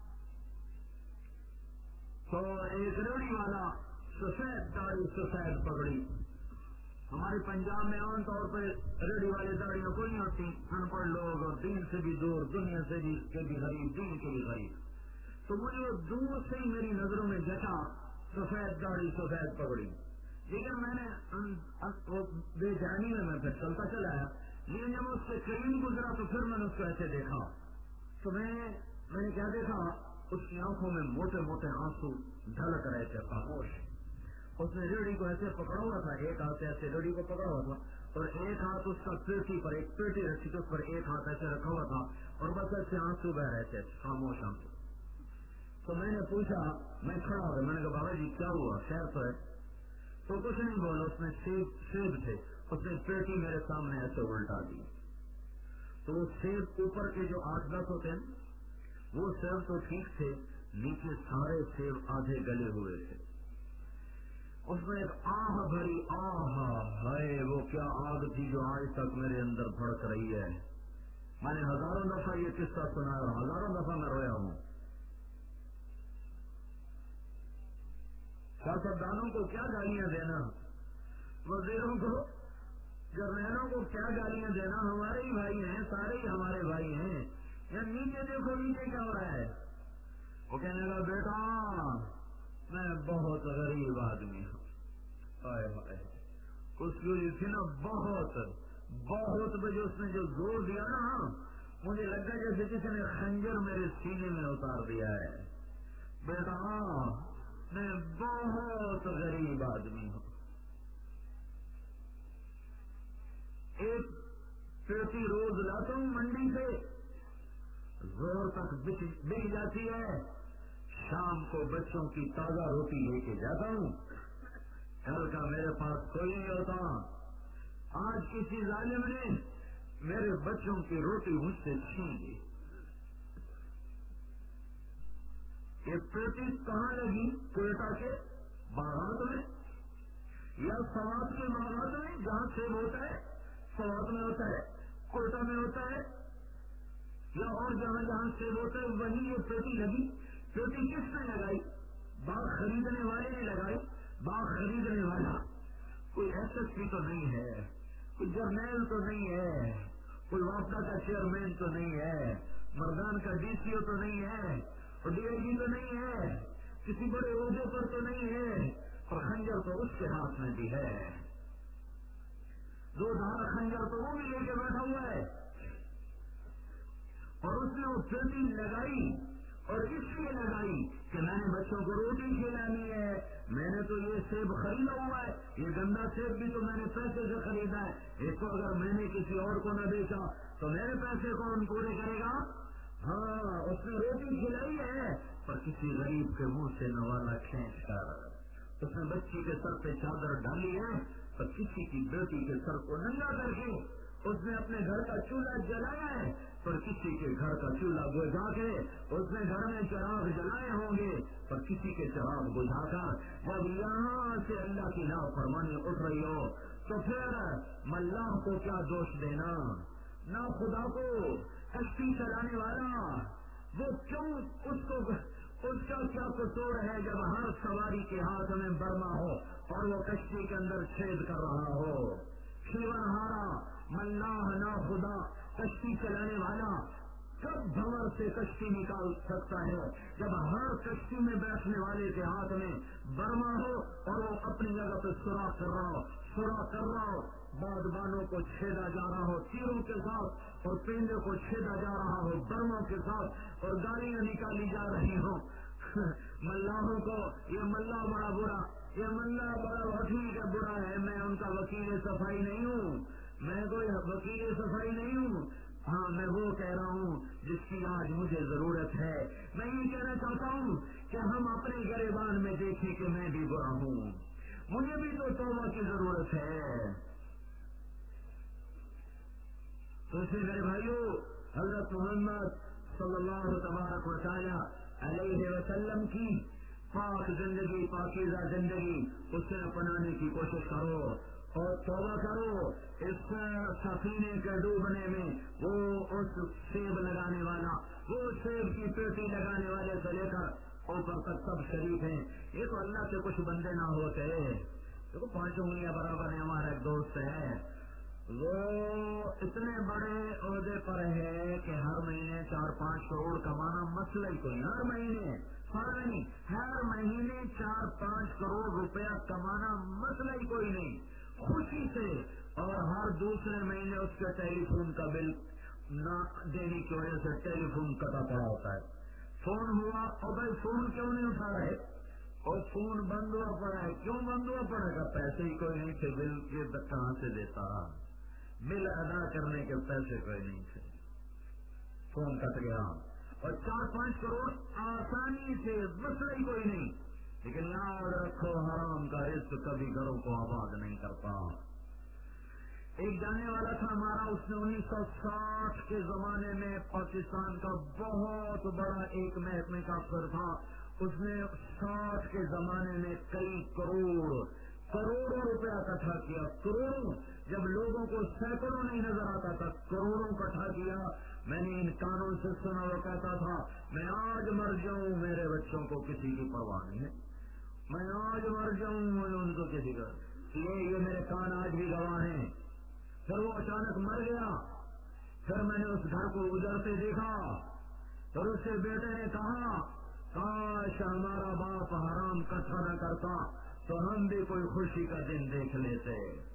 تو ایک ریڑھی والا سفید داڑھی سفید پگڑی. ہمارے پنجاب میں عام طور پہ ریڑھی والی داڑیاں کوئی نہیں ہوتی, ان پڑھ لوگ اور دین سے بھی دور, دنیا سے بھی غریب, دین کے بھی غریب. تو مجھے دور سے ہی میری نظروں میں جچا سفید داڑھی سفید پگڑی. لیکن میں نے بے جانی میں پھر چلتا چلا ہے, لیکن جب اس سے قریب گزرا تو پھر میں نے اس کو ایسے دیکھا تو میں نے کیا دیکھا, اس کی آنکھوں میں موٹے موٹے آنسو ڈھلک رہے تھے, خاموش. اس نے ریڑھی کو ایسے پکڑا ہوا تھا, ایک ہاتھ ایسے ریڑھی کو پکڑا ہوا تھا اور ایک ہاتھ اس کا پیٹھی پر, ایک پیٹھی رکھی تھی اس پر ایک ہاتھ ایسے رکھا ہوا تھا اور بس ایسے آنسو بہ رہے تھے, خاموش آنسو. تو میں نے پوچھا, میں کھڑا ہو گیا, میں نے کہا بابا جی کیا ہوا, خیر تو ہے. تو کچھ نہیں بولا. اس میں سیب تھے, اس نے پیٹی میرے سامنے ایسے الٹا دی. تو وہ سیب اوپر کے جو 8-10 ہوتے ہیں وہ سیب تو ٹھیک تھے, نیچے سارے سیب آدھے گلے ہوئے تھے. اس میں ایک آہ بھری ہے, وہ کیا آگ تھی جو آج تک میرے اندر بھڑک رہی ہے. میں نے ہزاروں دفعہ یہ قصہ سنا اور ہزاروں دفعہ میں رویا ہوں. کیا سیاستدانوں کو کیا گالیاں دینا، وزیروں کو، جرنیلوں کو کیا گالیاں دینا، ہمارے ہی بھائی ہیں، سارے ہی ہمارے بھائی ہیں. یا نیچے دیکھو نیچے کیا ہو رہا ہے. وہ کہنے لگا بیٹا میں بہت غریب آدمی ہوں. اس کی تھی نا بہت بجے اس نے جو زور دیا نا، مجھے لگا جیسے کسی نے خنجر میرے سینے میں اتار دیا ہے. بیٹا میں بہت غریب آدمی ہوں. ایک پیٹی روز لاتا ہوں منڈی سے، زور تک بک جاتی ہے. شام کو بچوں کی تازہ روٹی لے کے جاتا ہوں. گھر کا میرے پاس کوئی نہیں ہوتا. آج کسی ظالم نے میرے بچوں کی روٹی مجھ سے چھین لی. یہ پیٹی کہاں لگی؟ کوئٹہ کے باغات میں یا سوات کے باغات میں جہاں سیب ہوتا ہے، سوات میں ہوتا ہے، کوئٹہ میں ہوتا ہے، یا اور جہاں جہاں سیب ہوتا ہے وہیں یہ پیٹی لگی. پیٹی کس نے لگائی؟ باغ خریدنے والے نے لگائی. باغ خریدنے والا کوئی ایس ایس پی تو نہیں ہے، کوئی جرنیل تو نہیں ہے، کوئی وافدہ کا چیئرمین تو نہیں ہے، مردان کا ڈی سی او تو نہیں ہے، اور ڈی آئی جی تو نہیں ہے، کسی بڑے عہدے پر تو نہیں ہے، اور خنجر تو اس کے ہاتھ میں بھی ہے. دو دھار خنجر تو وہ بھی لے کے بیٹھا ہوا ہے. اور اس نے وہ پیٹی لگائی اور اس لیے لگائی کہ میں نے بچوں کو روٹی کھلانی ہے. میں نے تو یہ سیب خریدا ہوا ہے، یہ گندا سیب بھی تو میں نے پیسے سے خریدا ہے. اس کو اگر میں نے کسی اور کو نہ بیچا تو میرے پیسے کون پورے کرے گا؟ ہاں اس نے روٹی کھلائی ہے، پر کسی غریب کے منہ سے نوالا کھینچ کر. اس نے بچی کے سر پہ چادر ڈالی ہے، پر کسی کی بیٹی کے سر کو ننگا کر کے. اس نے اپنے گھر کا چولہا جلایا ہے، پر کسی کے گھر کا چولہا بجھا کے. اس نے گھر میں چراغ جلائے ہوں گے، پر کسی کے چراغ بجھا کر. جب یہاں سے اللہ کی نافرمانی اٹھ رہی ہو تو پھر ملاح کو کیا دوش دینا، نہ خدا کو. کشتی چلانے والا وہ کیوں، اس کا کیا قصور ہے جب ہر سواری کے ہاتھ میں برما ہو اور وہ کشتی کے اندر چھید کر رہا ہو. کھیون ہارا ملاح نہ خدا کشتی چلانے والا کب بھنور سے کشتی نکال سکتا ہے جب ہر کشتی میں بیٹھنے والے کے ہاتھ میں برما ہو اور وہ اپنی جگہ پہ سوراخ کر رہا ہو. بادبانوں کو چھیدا جا رہا ہو تیروں کے ساتھ، اور پینڈے کو چھیدا جا رہا ہو برموں کے ساتھ، اور گالیاں نکالی جا رہی ہوں ملاحوں کو. یہ ملا بڑا برا، یہ ملا بڑا ٹھیک ہے برا ہے، میں ان کا وکیل صفائی نہیں ہوں، میں کوئی وکیل صفائی نہیں ہوں. ہاں میں وہ کہہ رہا ہوں جس کی آج مجھے ضرورت ہے. میں یہ کہنا چاہتا ہوں کہ ہم اپنے گریبان میں دیکھیں کہ میں بھی برا ہوں، مجھے بھی تو توبہ کی ضرورت ہے. تو اسے میرے بھائیو، حضرت محمد صلی اللہ تبارک و تعالی علیہ وسلم کی پاک زندگی، پاکیزہ زندگی اسے اپنانے کی کوشش کرو اور توبہ کرو. اس سفینے کے ڈوبنے میں وہ اس سیب لگانے والا، وہ سیب کی پیٹی لگانے والے سے لے کر اوپر تک سب شریک ہیں. یہ تو اللہ کے کچھ بندے نہ ہوتے. دیکھو 5 انگلیاں برابر ہیں. ہمارا ایک دوست ہے، وہ اتنے بڑے عہدے پر ہے کہ ہر مہینے 4-5 کروڑ کمانا مسئلہ ہی کوئی. ہر مہینے نہیں، ہر مہینے 4-5 کروڑ روپیہ کمانا مسئلہ ہی کوئی نہیں، خوشی سے. اور ہر دوسرے مہینے اس کے ٹیلی فون کا بل نہ دینے کی وجہ سے ٹیلی فون کٹا پڑا ہوتا ہے. فون ہوا اور بھائی فون کیوں نہیں اٹھا رہے، اور فون بند ہوا پڑا ہے. کیوں بند ہوا پڑے گا؟ پیسے ہی کوئی نہیں تھے، بل کے کہاں سے دیتا، بل ادا کرنے کے پیسے کوئی نہیں تھے، فون کٹ گیا. اور 4-5 کروڑ آسانی سے مسئلہ ہی کوئی نہیں. لیکن یاد رکھو حرام کا رزق کبھی گھروں کو آباد نہیں کرتا. ایک جانے والا تھا ہمارا، اس نے 1960 کے زمانے میں پاکستان کا بہت بڑا ایک محکمے کا افسر تھا. اس نے 60 کے زمانے میں کئی کروڑوں روپیہ اکٹھا کیا. کروڑوں، جب لوگوں کو سینکڑوں نہیں نظر آتا تھا، کروڑوں اکٹھا کیا. میں نے ان کانوں سے سنا، وہ کہتا تھا میں آج مر جاؤں میرے بچوں کو کسی کی پرواہ نہیں ہے. میں آج مر جاؤں ان کو کسی کا یہ میرے کان آج بھی گواہ ہیں. پھر وہ اچانک مر گیا. پھر میں نے اس گھر کو اجڑتے دیکھا. پھر اس کے بیٹے نے کہا کاش ہمارا باپ حرام کٹھا نہ کرتا تو ہم بھی کوئی خوشی کا دن دیکھ لیتے.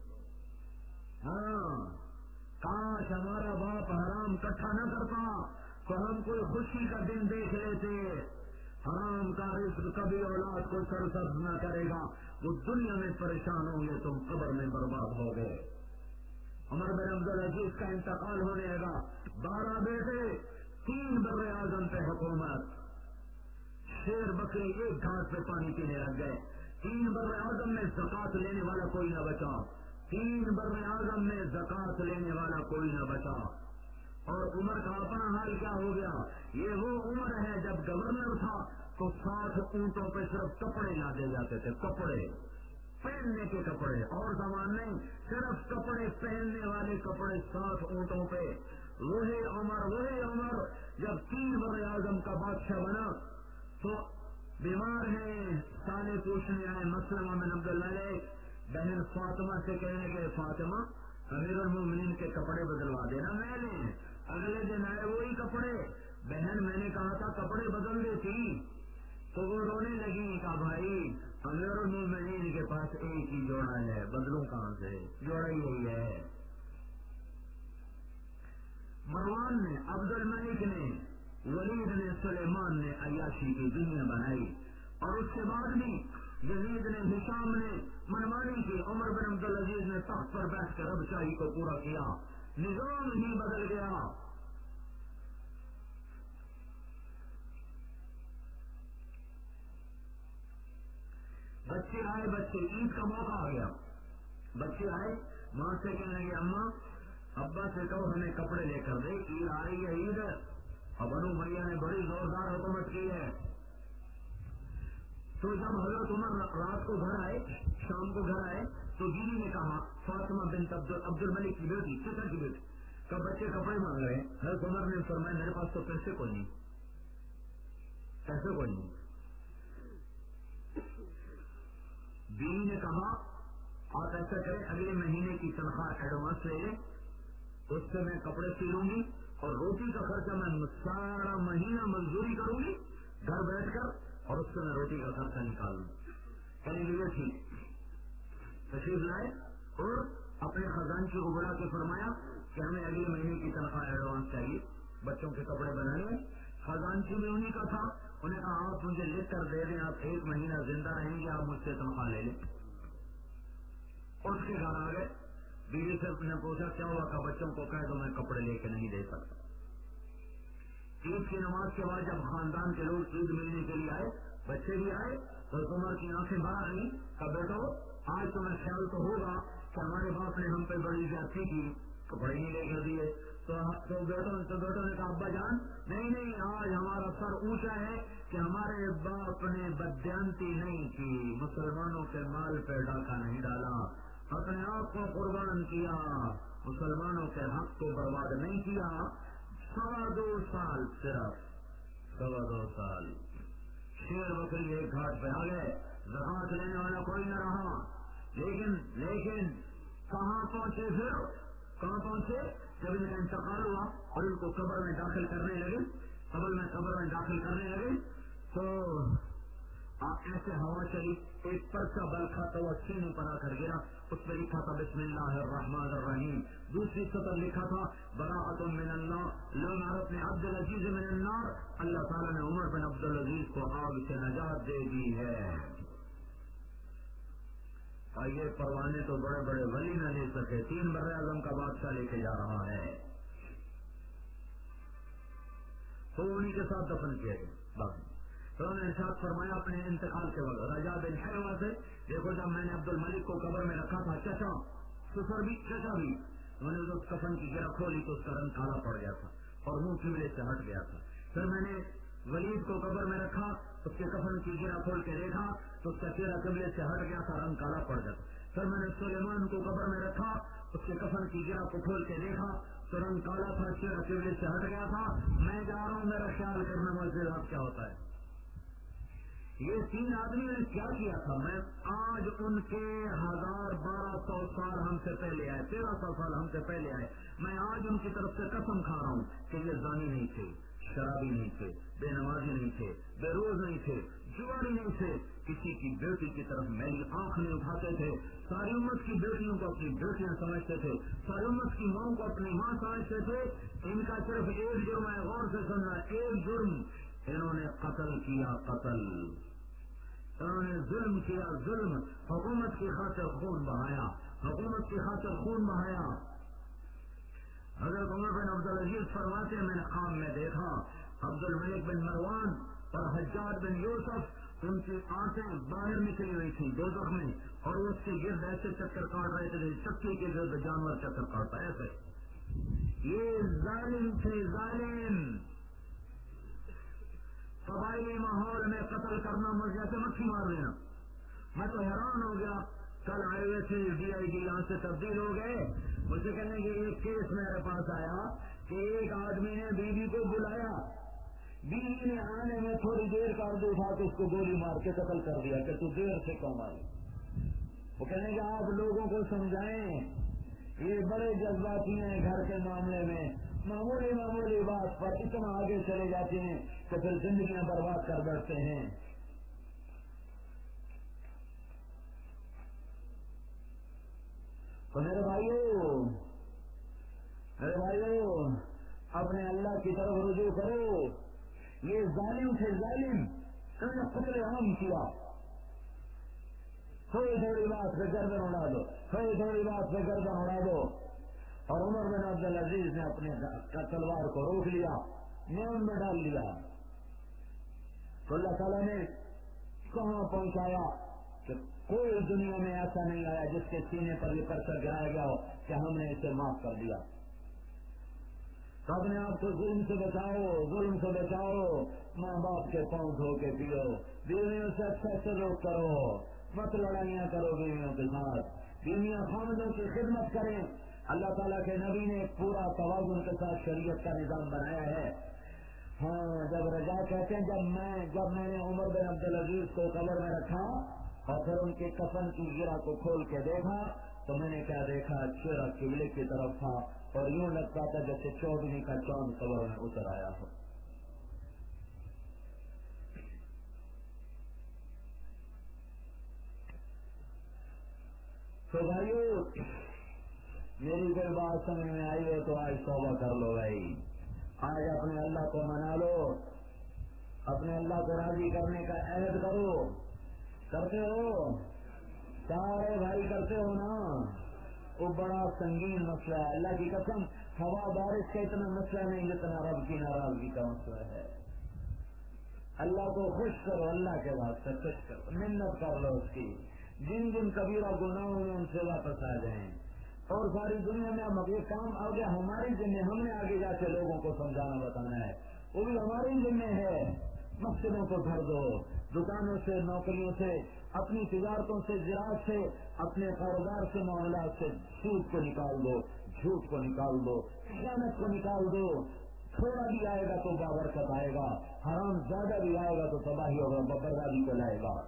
ہاں کاش ہمارا باپ حرام کٹھا نہ کرتا تو ہم کوئی خوشی کا دن دیکھ لیتے. حرام کا رزق کبھی اولاد کو سرسبز نہ کرے گا. وہ دنیا میں پریشان ہوں گے, تم قبر میں برباد ہو گئے. عمر بن عبدالعزیز کا انتقال ہونے لگا. 12 بیٹے, 3 بر اعظم پہ حکومت. شیر بکری ایک گھاٹ پہ پانی پینے لگ گئے. 3 بر اعظم میں زکات لینے والا کوئی نہ بچا. 3 بر اعظم میں زکات لینے والا کوئی نہ بچا. اور عمر کا اپنا حال کیا ہو گیا؟ یہ وہ عمر ہے جب گورنر تھا تو 60 اونٹوں پہ صرف کپڑے لادے جاتے تھے. کپڑے پہننے کے کپڑے, اور سامان نہیں, صرف کپڑے پہننے والے کپڑے 60 اونٹوں پہ. وہی عمر جب 3 بر اعظم کا بادشاہ بنا تو بیمار ہیں, سالے پوچھنے آئے. مسلمہ بن عبدالملک بہن فاطمہ سے کہنے کے فاطمہ امیر المومنین کے کپڑے بدلوا دینا. میں نے اگلے دن آئے وہی کپڑے. بہن میں نے کہا تھا کپڑے بدل دیتی. تو وہ رونے لگی. کہا بھائی امیر المومنین کے پاس ایک ہی جوڑا ہے, بدلوں کہاں سے, جوڑا ہی یہی ہے. مروان نے, عبد الملک نے, ولید نے, سلیمان نے عیاشی کی دنیا بنائی. اور اس کے بعد بھی یزید نے, ہشام نے منمانی کی. عمر بن عبدالعزیز نے تخت پر بیٹھ کر رب شاہی کو پورا کیا. نظام ہی بدل گیا. بچے آئے, عید کا موقع آ گیا. بچے آئے, ماں سے کہنے لگے اماں ابا سے کہو ہمیں کپڑے لے کر دے, عید آ رہی ہے. عید اور بنو بھیا نے بڑی زوردار حکومت کی ہے. تو جب حضرت عمر رات کو گھر آئے, شام کو گھر آئے, تو بیوی نے کہا فاطمہ بنت عبد الملک کی بیٹی, چچا کی بیٹی, کہ بچے کپڑے مانگ رہے ہیں. حضرت عمر نے فرمایا میرے پاس تو پیسے کوئی نہیں, پیسے کوئی نہیں. بیوی نے کہا آپ ایسا کریں اگلے مہینے کی تنخواہ ایڈوانس لے لیں, اس سے میں کپڑے سلوں گی اور روٹی کا خرچہ میں سارا مہینہ مزدوری کروں گی گھر بیٹھ کر, اور اس سے میں روٹی کا خرچہ نکال لوں. کہنے لگے ٹھیک. تشریف لائے اور اپنے خزانچی کو بلا کے فرمایا کہ ہمیں اگلے مہینے کی تنخواہ ایڈوانس چاہیے, بچوں کے کپڑے بنانے. خزانچی بھی انہیں کا تھا. انہیں کہا آپ مجھے لکھ کر دے دیں, آپ 1 مہینہ زندہ رہیں گے, آپ مجھ سے تنخواہ لے لیں. اس کے گھر آ گئے. بیوی سے نے پوچھا کیا ہوا؟ کہ بچوں کو کہہ دو میں کپڑے لے کے نہیں دے سکتا. عید کی نماز کے بعد جب خاندان کے لوگ عید ملنے کے لیے آئے, بچے بھی آئے, تو عمر کی آنکھیں باہر آئیں. کہ بیٹو آج تمہیں خیال تو ہوگا کہ ہمارے باپ نے ہم پہ بڑی زیادتی کی, کپڑے نہیں لے کر دیے. تو بیٹوں نے کہا ابا جان نہیں, آج ہمارا سر اونچا ہے کہ ہمارے باپ نے بددیانتی نہیں کی, مسلمانوں کے مال پہ ڈاکہ نہیں ڈالا, اپنے آپ کو قربان کیا, مسلمانوں کے حق کو برباد نہیں کیا. 2.25 سال, صرف 2.25 سال شیر بکری ایک گھاٹ پہ آ گئے. زکات لینے والا کوئی نہ رہا. لیکن کہاں پہنچے؟ پھر کہاں پہنچے؟ جب ان کا انتقال ہوا اور ان کو قبر میں داخل کرنے لگے, تو ایسے ہوا چلی, ایک پرچہ بلکھا تو وہ سینے پر آ کر گرا. اس پہ لکھا تھا بسم اللہ الرحمن الرحیم. دوسری سطر لکھا تھا براءۃ من اللہ لمن عرفني عبد العزیز من النار. اللہ تعالیٰ نے عمر بن عبدالعزیز کو آگ سے نجات دے دی ہے. اور یہ پروانے تو بڑے بڑے ولی نہ لے سکے, 3 بر اعظم کا بادشاہ لے کے جا رہا ہے. تو انہیں کے ساتھ دفن کیا گیا. تو انہوں نے ارشاد فرمایا اپنے انتقال کے وقت رجا بن حیوہ سے, دیکھو جب میں نے عبد الملک کو قبر میں رکھا تھا, چچا سسر بھی چچا بھی, میں نے اس کفن کی گرہ کھولی تو اس کا رنگ کالا پڑ گیا تھا اور منہ قبلے سے ہٹ گیا تھا. پھر میں نے ولید کو قبر میں رکھا, اس کے کفن کی گرہ کھول کے دیکھا تو اس کا چہرہ قبلے سے ہٹ گیا تھا, رنگ کالا پڑ گیا تھا. پھر میں نے سلیمان کو قبر میں رکھا, اس کے کفن کی گرہ کو کھول کے دیکھا تو رنگ کالا تھا, چہرہ قبلے سے ہٹ گیا تھا. میں جا رہا ہوں, میرا خیال کرنا مسجد آپ کیا ہوتا ہے. یہ 3 آدمیوں نے کیا کیا تھا؟ میں آج ان کے 1200 سال ہم سے پہلے آئے، 1300 سال ہم سے پہلے آئے، میں آج ان کی طرف سے قسم کھا رہا ہوں کہ یہ زانی نہیں تھے، شرابی نہیں تھے، بے نمازی نہیں تھے، بے روز نہیں تھے، جواری نہیں تھے، کسی کی بیٹی کی طرف میری آنکھ نہیں اٹھاتے تھے، ساری امت کی بیٹیوں کو اپنی بیٹیاں سمجھتے تھے، ساری امت کی ماں کو اپنی ماں سمجھتے تھے۔ ان کا صرف ایک جرم ہے، غور سے سننا، ایک جرم، انہوں نے قتل کیا، قتل، انہوں نے ظلم کیا، ظلم، حکومت کی خاطر خون بہایا، حکومت کی خاطر خون بہایا۔ حضرت عمر بن عبدالعزیز فرماتے ہیں میں نے خواب میں دیکھا عبد الملک بن مروان اور حجاج بن یوسف، ان کی آنکھیں باہر نکلی ہوئی تھیں دوزخ میں، اور وہ اس کے گرد ایسے چکر کاٹ رہے تھے، چکی کے گرد جانور چکر کاٹتا ایسے۔ یہ ظالم تھے، ظالم، قبائلی ماحول میں قتل کرنا مجھے سے مکھی مار دینا۔ میں تو حیران ہو گیا، کل آئے ہوئے تھے DIG یہاں سے تبدیل ہو گئے، مجھے کہنے کہ ایک کیس میرے پاس آیا کہ ایک آدمی نے بیوی کو بلایا، بیوی نے آنے میں تھوڑی دیر کر دو اٹھا کے اس کو گولی مار کے قتل کر دیا کہ تو دیر سے کم آئی۔ وہ کہنے کہ آپ لوگوں کو سمجھائیں، یہ بڑے جذباتی ہیں گھر کے معاملے میں، معمولی بات پر اتنا آگے چلے جاتے ہیں کہ پھر زندگیاں برباد کر بیٹھتے ہیں۔ تو میرے بھائیو اپنے اللہ کی طرف رجوع کرو۔ یہ ظالم تھے، ظالم، انہوں نے قتل عام کیا، تھوڑی بات پہ گردن اڑا دو، تھوڑی بات پہ گردن اڑا دو۔ اور عمر بن عبدالعزیز نے اپنے تلوار کو روک لیا، نیام میں ڈال لیا، تو اللہ تعالیٰ نے کہاں پہنچایا کہ کوئی دنیا میں ایسا نہیں آیا جس کے سینے پر یہ پرچہ گرایا گیا ہو کہ ہم نے اسے معاف کر دیا۔ تو اپنے آپ کو ظلم سے بچاؤ، ظلم سے بچاؤ، ماں باپ کے پاؤں دھو کے پیو، بیویوں سے اچھا سلوک کرو، مت لڑائیاں کرو بیویوں کے ساتھ، بیویاں خاندوں کی خدمت کریں۔ اللہ تعالیٰ کے نبی نے ایک پورا توازن کے ساتھ شریعت کا نظام بنایا ہے۔ ہاں، جب رجا کہتے ہیں جب میں نے عمر بن عبدالعزیز کو قبر میں رکھا اور پھر ان کے کفن کی گرہ کو کھول کے دیکھا تو میں نے کیا دیکھا، چہرہ قبلے کی طرف تھا اور یوں لگتا تھا جیسے 14ویں کا چاند قبر میں اتر آیا ہو۔ تو بھائیو، میری کوئی بات سمجھ میں آئی ہو تو آج توبہ کر لو بھائی، آج اپنے اللہ کو منا لو، اپنے اللہ کو راضی کرنے کا عہد کرو۔ کرتے ہو؟ سارے بھائی کرتے ہو نا؟ وہ بڑا سنگین مسئلہ ہے، اللہ کی قسم ہوا بارش کا اتنا مسئلہ نہیں جتنا رب کی ناراضگی کا مسئلہ ہے۔ اللہ کو خوش کرو، اللہ کے واسطے خوش کرو، منت کر لو اس کی، جن جن کبیرہ گناہوں میں ان سے واپس آ جائیں، اور ساری دنیا میں اب یہ کام آگے ہماری ذمہ، ہم نے آگے جا کے لوگوں کو سمجھانا بتانا ہے، وہ بھی ہماری ذمہ ہے۔ مسجدوں کو بھر دو، دکانوں سے، نوکریوں سے، اپنی تجارتوں سے، زراعت سے، اپنے کاروبار سے، معاملات سے سود کو نکال دو، جھوٹ کو نکال دو، خیانت کو نکال دو۔ تھوڑا بھی آئے گا تو بابرکت آئے گا، حرام زیادہ بھی آئے گا تو تباہی ہوگا، بربادی کو لائے گا۔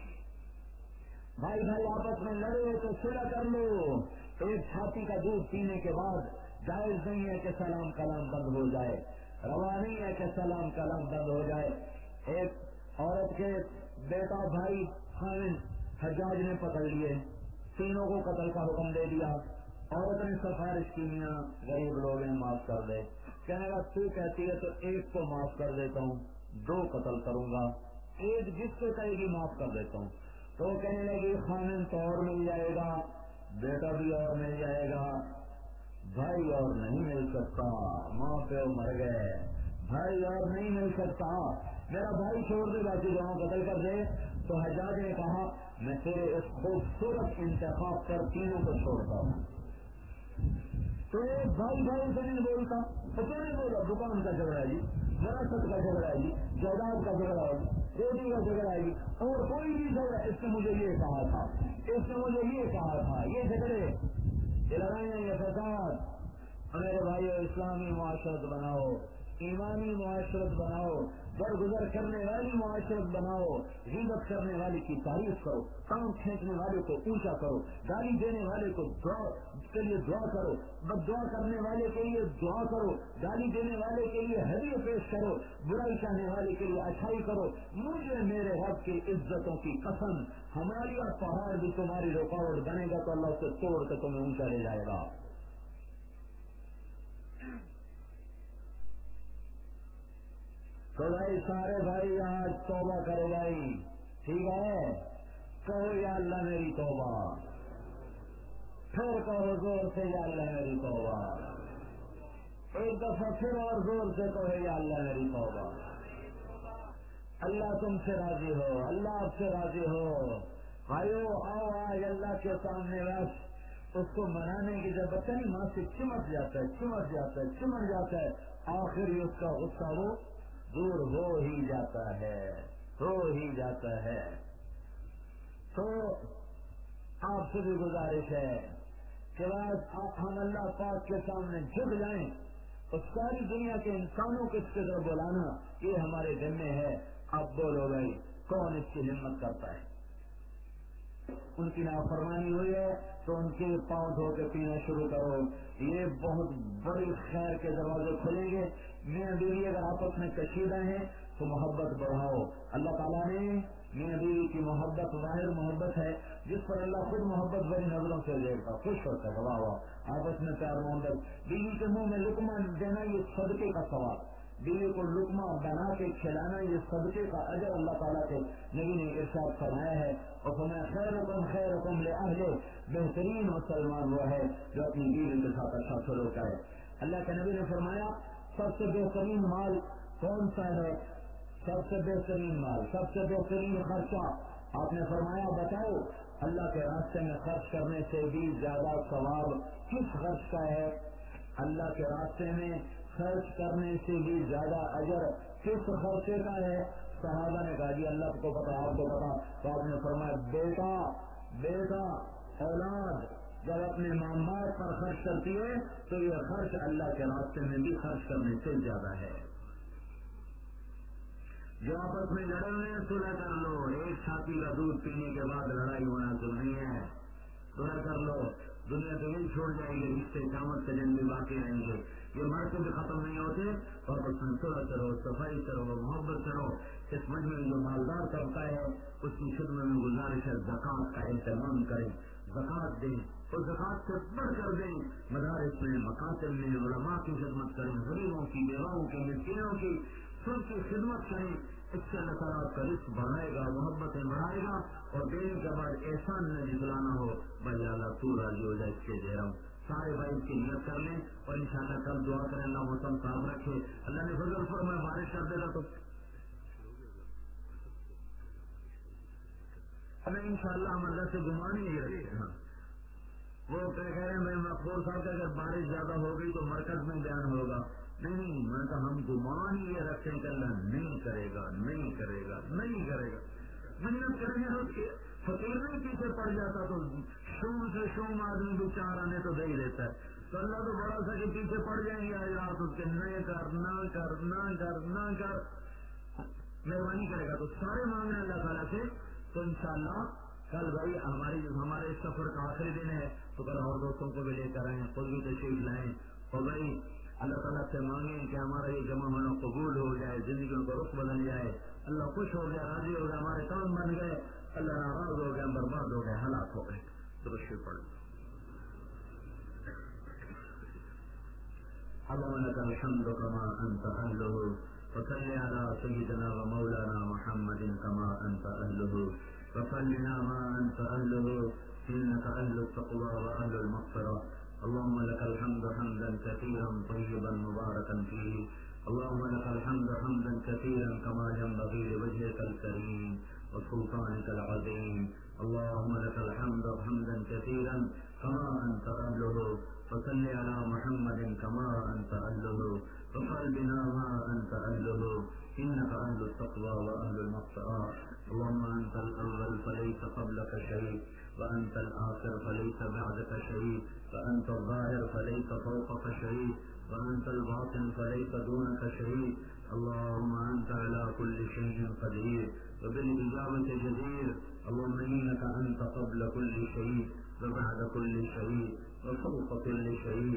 بھائی آپس میں لڑے تو صلح کر لو۔ ایک چھاتی کا دودھ پینے کے بعد جائز نہیں ہے کہ سلام کلام بند ہو جائے، روا نہیں ہے کہ سلام کلام بند ہو جائے۔ ایک عورت کے بیٹا بھائی خاوند حجاج نے پکڑ لیے، تینوں کو قتل کا حکم دے دیا۔ عورت نے سفارش کی، میاں غریب لوگ ہیں معاف کر دے۔ کہنے لگا تو کہتی ہے تو ایک کو معاف کر دیتا ہوں، 2 قتل کروں گا، ایک جس کو کہے گی معاف کر دیتا ہوں۔ تو وہ کہنے لگی خاوند تو اور مل جائے گا، بیٹا بھی اور مل جائے گا، بھائی اور نہیں مل سکتا، ماں پہ مر گئے، بھائی اور نہیں مل سکتا، میرا بھائی چھوڑ دے، باقی دونوں قتل کر دے۔ تو حجاج نے کہا میں تیرے اس خوبصورت انتخاب پر تینوں کو چھوڑتا ہوں۔ تو ایک بھائی سے نہیں بولتا، تو کیوں نہیں بولا؟ دکان کا جھگڑا ہے جی، وراثت کا جھگڑا ہے جی، جائیداد کا جھگڑا ہے جی، روٹی کا جھگڑا ہے جی، اور کوئی بھی جھگڑا، اس نے مجھے یہ کہا تھا، اس نے مجھے یہ کہا تھا، یہ جھگڑے، یہ لڑائیاں، یہ فساد۔ میرے بھائی اسلامی معاشرت بناؤ، ایمانی معاشرت بناؤ، درگزر کرنے والی معاشرت بناؤ، غیبت کرنے والے کی تعریف کرو، کام کھینچنے والے کو اونچا کرو، گالی دینے والے کو کے لیے دعا کرو، بد دعا کرنے والے کے لیے دعا کرو، گالی دینے والے کے لیے ہدیہ پیش کرو، برائی چاہنے والے کے لیے اچھائی کرو۔ مجھے میرے رب کی عزتوں کی قسم، ہماری اور پہاڑ بھی تمہاری رکاوٹ بنے گا تو اللہ اسے توڑ کے تمہیں اونچا لے جائے گا۔ تو بھائی سارے بھائی آج توبہ کرو بھائی، ٹھیک ہے؟ کہو یا اللہ میری توبہ، پھر کہو زور سے یا اللہ میری توبہ، ایک دفعہ پھر اور زور سے کہو یا اللہ میری توبہ۔ اللہ تم سے راضی ہو، اللہ آپ سے راضی ہو۔ بھائیو آؤ آج اللہ کے سامنے بس اس کو منانے کی جب بچہ نہیں ماں سے چمٹ جاتا ہے، چمٹ جاتا ہے، چمٹ جاتا ہے، آخر اس کا غصہ وہ دور ہو ہی جاتا ہے، ہو ہی جاتا ہے۔ تو آپ سے بھی گزارش ہے کہ آج ہم اللہ پاک کے سامنے جھک جائیں، اور ساری دنیا کے انسانوں کو اس کے طرف بلانا یہ ہمارے دل میں ہے۔ اب بولو بھائی کون اس کی ہمت کرتا ہے؟ ان کی نافرمانی ہوئی ہے تو ان کے پاؤں دھو کے پینا شروع کرو، یہ بہت بڑی خیر کے دروازے کھلیں گے۔ میاں بیوی اگر آپس میں کشیدہ ہیں تو محبت بڑھاؤ۔ اللہ تعالیٰ نے میاں بیوی کی محبت ظاہر محبت ہے جس پر اللہ خود محبت بڑی نظروں سے دیکھتا، خوش ہوتا ہے، واہ واہ آپس میں پیار محبت۔ بیوی کے منہ میں لقمہ دینا یہ صدقے کا ثواب، بیوی کو لقمہ بنا کے کھلانا یہ صدقے کا اجر اللہ تعالیٰ کے نبی نے ارشاد فرمایا ہے۔ اور فرمایا خیرکم لأہلہ، بہترین مسلمان وہ ہے جو اپنی بیوی کے ساتھ اچھا سلوک کرے۔ اللہ کے نبی نے فرمایا سب سے بہترین مال کون سا ہے؟ سب سے بہترین مال، سب سے بہترین خرچہ آپ نے فرمایا بتاؤ، اللہ کے راستے میں خرچ کرنے سے بھی زیادہ ثواب کس خرچ کا ہے؟ اللہ کے راستے میں خرچ کرنے سے بھی زیادہ اجر کس خرچے کا ہے؟ صحابہ نے کہا جی اللہ کو پتا، آپ کو پتا۔ تو آپ نے فرمایا بیٹا اولاد جب اپنے ماں باپ پر خرچ کرتی ہے تو یہ خرچ اللہ کے راستے میں بھی خرچ کرنے سے زیادہ ہے۔ جو آپس میں لڑے ہوئے ہیں صلح کر لو، ایک ساتھی کا دودھ پینے کے بعد لڑائی ہونا تو نہیں ہے، صلح کر لو، دنیا تو نہیں چھوڑ جائے گی، رشتے قیامت کے دن بھی باقی رہیں گے، یہ مرتے بھی ختم نہیں ہوتے۔ اور اس میں صلح کرو، صفائی کرو، محبت کرو۔ اس مجمع میں جو مالدار طبقہ ہے اس کی خدمت میں گزارش ہے زکوٰۃ کا اہتمام کریں، زکوٰۃ دیں، اور زکوٰۃ سے بڑھ کر دیں، مدارس میں مکاتب میں علماء کی خدمت کریں، غریبوں کی، بیواؤں کی، مسکینوں کی، سب کی خدمت کریں۔ اس سے اللہ تعالیٰ کا رزق بڑھائے گا، محبتیں بڑھائے گا، اور دینے کے بعد احسان نہ جتلانا ہو، بھائی اللہ تو راضی ہو جائے اس کے دے رہا ہوں۔ سارے بھائی اس کی نیت کر لیں اور انشاءاللہ کل دعا کریں اللہ موسم صاف رکھے، اللہ نے فضل فرمائے بارش کر دے گا تو ہمیں انشاءاللہ ہم اللہ سے گمان ہی نہیں رکھتے ہیں۔ وہ کہہ رہے ہیں میں مقبول صاحب کہ اگر بارش زیادہ ہو گئی تو مرکز میں بیان ہوگا، نہیں، میں کہا ہم گمان ہی یہ رکھتے ہیں کہ اللہ نہیں کرے گا، نہیں کرے گا، نہیں کرے گا۔ محنت کریں گے فقیر نہیں پیچھے پڑ جاتا تو شوم سے شوم آدمی بھی چار آنے تو دے ہی دیتا ہے، تو اللہ تو بڑا سا کہ پیچھے پڑ جائیں گے آج رات اس کے نہ کر نہ کر نہ کر نہ کر، مہربانی کرے گا تو سارے مانگنے اللہ تعالیٰ سے۔ تو انشاءاللہ کل بھائی ہمارے اس سفر کا آخری دن ہے تو کل اور دوستوں کو بھی لے کر آئیں، خود بھی تشریف لائیں، اور بھائی اللہ تعالیٰ سے مانگیں کہ ہمارا یہ جمع ہونا قبول ہو جائے، زندگیوں کا رخ بدل جائے، اللہ خوش ہو گیا، راضی ہو گیا، ہمارے کام بن گئے، اللہ ناراض ہو گیا، برباد ہو گئے، ہلاک ہو گئے۔ درود پڑھ اللهم لك الحمد كما أنت أهله، وصل على سيدنا ومولانا محمد كما أنت أهله، وصلنا ما أنت أهله، إنك أهل التقوى وأهل المغفرة۔ اللهم لك الحمد حمدا كثيرا طيبا مباركا فيه، اللهم لك الحمد حمدا كثيرا كما ينبغي لوجهك الكريم وسلطانك العظيم، اللهم لك الحمد حمدا كثيرا كما أنت أهله، وصل على محمد كما أنت أهله، وقل بنا ما أنت أهله، إنك أهل التقوى وأهل المغفرة۔ أخطأ. اللهم أنت الأول فليس قبلك شيء، وأنت الآخر فليس بعدك شيء، وأنت الظاهر فليس فوقك شيء، وأنت الباطن فليس دونك شيء. اللهم أنت على كل شيء قدير وبالإجابة جدير. اللهم إنك أنت قبل كل شيء وبعد كل شيء وفوق كل شيء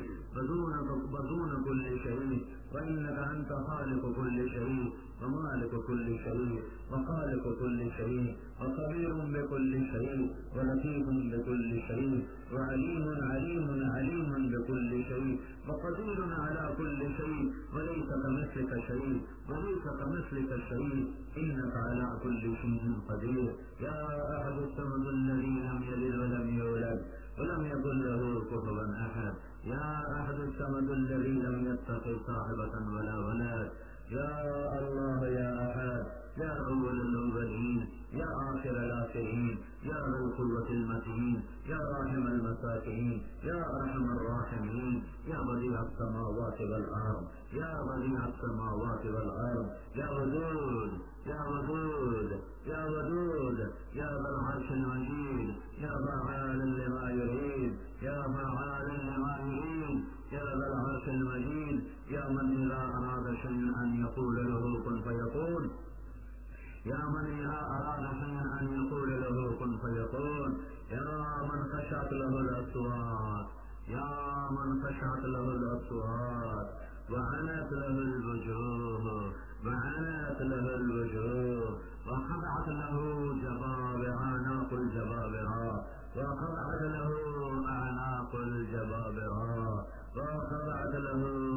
ودون كل شيء، وإنك أنت خالق كل شيء ومالك كل شيء وخالق كل شيء وخبير بكل شيء ولطيف بكل شيء وعليم عليم عليم بكل شيء وقدير على كل شيء، وليس كمثلك شيء وليس كمثلك شيء، إنك على كل شيء قدير. يا أحد الصمد الذي لم يلد ولم يولد ولم يكن له كفوا أحد. يا أحد الصمد الذي لم يتخذ صاحبة ولا ولد. يا الله يا أحد، يا أول الأولين، يا آخر الآخرين، يا ذا القوة المتين، يا راحم المساكين، يا أرحم الراحمين، يا بديع السماوات والأرض، يا بديع السماوات والأرض، يا ودود يا ودود يا ودود، يا ذا العرش المجيد، يا فعال لما يريد، يا فعال لما يريد، يا ذا العرش المجيد، يا من إذا أراد شيئا أن يقول له كن فيكون، يا من إذا أراد شيئا أن يقول له كن فيكون، يا من خشعت له الأصوات، يا من خشعت له الأصوات وعنت له الوجوه، وعنت له الوجوه وخضعت له أعناق الجبابرة، وخضعت له أعناق الجبابرة، وخضعت له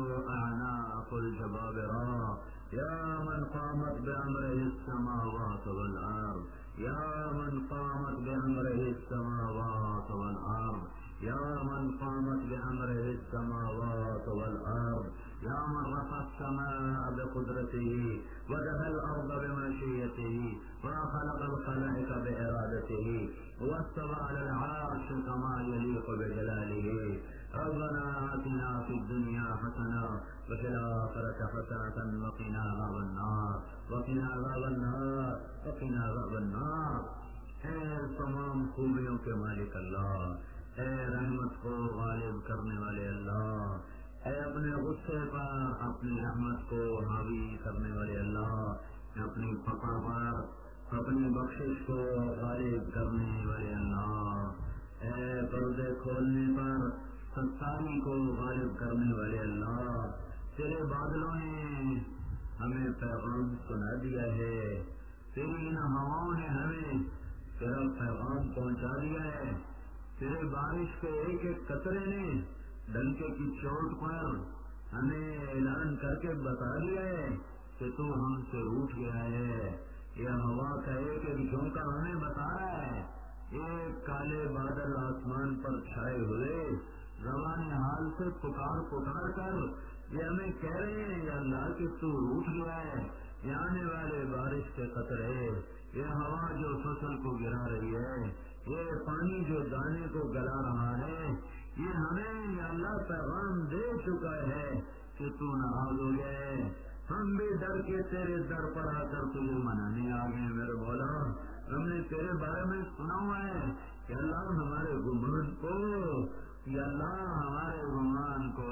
أعناق الجبابرة. يا من قامت بأمره السماوات والأرض، يا من قامت بأمره السماوات والأرض، يا من قامت بأمره السماوات والأرض، يا من رفع السماء بقدرته ودها الأرض بمشيئته وخلق الخلائق بإرادته واستوى على العرش كما يليق بجلاله. ربنا آتنا في الدنيا حسنة وفي الآخرة حسنة وقنا عذاب النار وقنا عذاب النار وقنا عذاب النار. اے تمام خوبیوں کے مالک اللہ، اے رحمت کو غالب کرنے والے اللہ، اے اپنے غصے پر اپنی رحمت کو حاوی کرنے والے اللہ، اپنی فقر پر اپنی بخشش کو غالب کرنے والے اللہ، اے پردے کھولنے پر ستاری کو غالب کرنے والے اللہ، تیرے بادلوں نے ہمیں پیغام سنا دیا ہے، تیری ان ہواؤں نے ہمیں تیرا پیغام پہنچا دیا ہے، تیرے بارش کے ایک ایک قطرے نے ڈنکے کی چوٹ پر ہمیں اعلان کر کے بتا دیا ہے کہ تو ہم سے روٹھ گیا ہے. یہ ہوا کا ایک ایک جھونکا ہمیں بتا رہا ہے. ایک کالے بادل آسمان پر چھائے ہوئے زبان حال سے پکار پکار کر یہ ہمیں کہہ رہے ہیں یا اللہ کہ تو روٹھ گیا ہے. یہ آنے والے بارش کے قطرے، یہ ہوا جو فصل کو گرا رہی ہے، یہ پانی جو دانے کو گلا رہا ہے، یہ ہمیں یا اللہ پیغام دے چکا ہے کہ تو ناراض ہو گئے. ہم بھی ڈر کے تیرے در پر آ کر تجھے منانے آ گئے میرے مولا. ہم نے تیرے بارے میں سنا ہوا ہے کہ اللہ ہمارے گمان کو، یا اللہ ہمارے گمان کو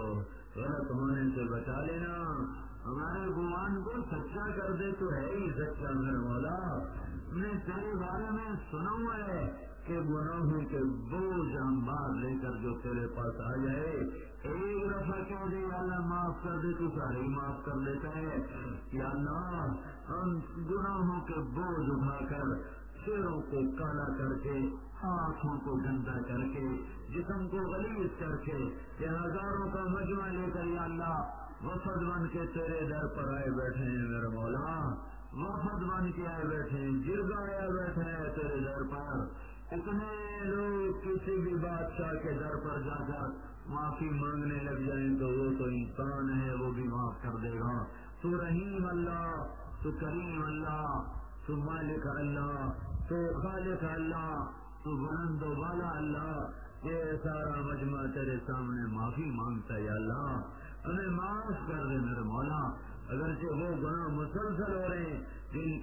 غلط ہونے سے بچا لینا، ہمارے گمان کو سچا کر دے تو ہے ہی سچا میرے مولا. ہم نے تیرے بارے میں سنا ہوا ہے کہ گناہوں کے بوجھ ہم باہر لے کر جو تیرے پاس آ جائے، ایک دفعہ کہہ دے یا اللہ معاف کر دے تو سارے ہی معاف کر دیتا ہے. یا اللہ ہم گناہوں کے بوجھ اٹھا کر، سروں کو کالا کر کے، ہاتھوں کو گندا کر کے، جسم کو غلیظ کر کے، یہ ہزاروں کا مجمع لے کر یا اللہ وفد بن کے تیرے در پر آئے بیٹھے ہیں میرے مولا. وفد بن کے آئے بیٹھے ہیں، جرگا آئے بیٹھے ہیں تیرے در پر. اتنے لوگ کسی بھی بادشاہ کے در پر جا کر معافی مانگنے لگ جائیں تو وہ تو انسان ہے، وہ بھی معاف کر دے گا. تو رحیم اللہ، تو کریم اللہ، تو مالک اللہ، تو خالق اللہ، تو بلند و بالا اللہ. یہ سارا مجمع تیرے سامنے معافی مانگتا ہے. یا اللہ ہمیں معاف کر دے میرے مولا. اگرچہ وہ گناہ مسلسل ہو رہے ہیں جن کی وجہ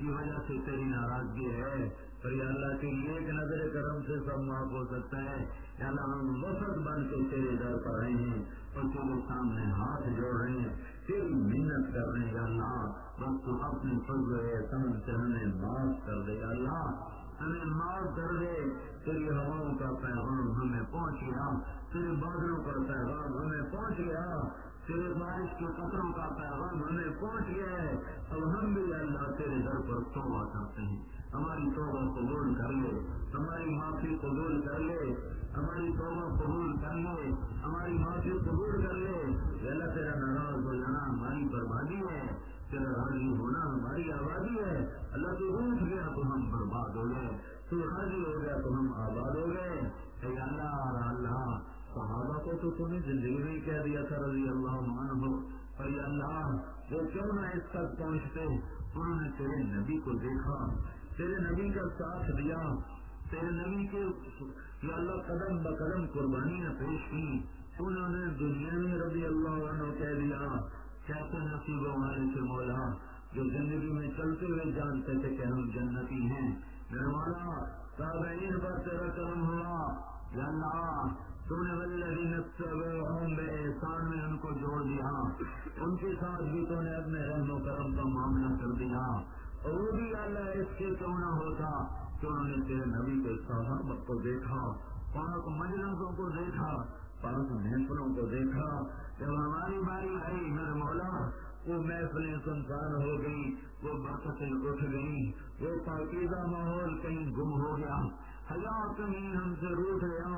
سے تیری ناراضگی ہے، پر یا اللہ تیری ایک نظر کرم سے سب معاف ہو سکتا ہے۔ یا اللہ ہم وفد بن کے تیرے در پر آئے ہیں اور تیرے سامنے ہاتھ جوڑ رہے ہیں، تیری محنت کر رہے ہیں۔ یا اللہ بس تو اپنے فضل و احسان سے ہمیں معاف کر دے، یا اللہ ہمیں معاف کر دے۔ تیری ہواؤں کا پیغام ہمیں پہنچ گیا، تیرے بادلوں کا پیغام ہمیں پہنچ گیا، تیرے بارش کے قطروں کا پیغام ہمیں پہنچ گیا ہے۔ اب ہم بھی اللہ تیرے در پر توبہ کرتے ہیں، ہماری توبہ قبول کر لے، ہماری معافی قبول کر لے، ہماری توبہ قبول کر لے، ہماری معافی قبول کر لے۔ اللہ تیرا ناراض ہو جانا ہماری بربادی ہے، تیرا راضی ہونا ہماری آبادی ہے۔ اللہ تو روٹ گیا تو ہم برباد ہو گئے، تو راضی ہو گیا تو ہم آباد ہو گئے۔ اے اللہ اللہ صحابہ کو تو تم نے زندگی میں کہہ دیا تھا رضی اللہ عنہ، اور یا اللہ وہ کیوں نہ اس تک پہنچتے، انہوں نے تیرے نبی کو دیکھا، تیرے نبی کا ساتھ دیا، تیرے نبی کے یا اللہ قدم بقدم قربانیاں پیش کی، انہوں نے دنیا میں رضی اللہ عنہ کہہ دیا۔ کیسے نصیبوں والے سے مولا جو زندگی میں چلتے ہوئے جانتے تھے کہ ہم جنتی ہیں۔ میرے مولا تابعین پر تیرا کرم ہوا، یا اللہ تو نے والذین اتبعوہم بإحسان میں ان کو جوڑ دیا، ان کے ساتھ بھی تو نے اپنے رحم و کرم کا معاملہ کر دیا، اور وہ بھی اللہ اس کے کیوں نہ ہوتا کہ انہوں نے تیرے نبی کے صحابہ کو دیکھا، پاک مجلسوں کو دیکھا، پاک محفلوں کو دیکھا۔ جب ہماری باری آئی میرے مولا وہ محفلیں سنسان ہو گئی، وہ برکتیں اٹھ گئی، وہ پاکیزہ ماحول کہیں گم ہو گیا، حیا کہیں ہم سے روٹ گیا،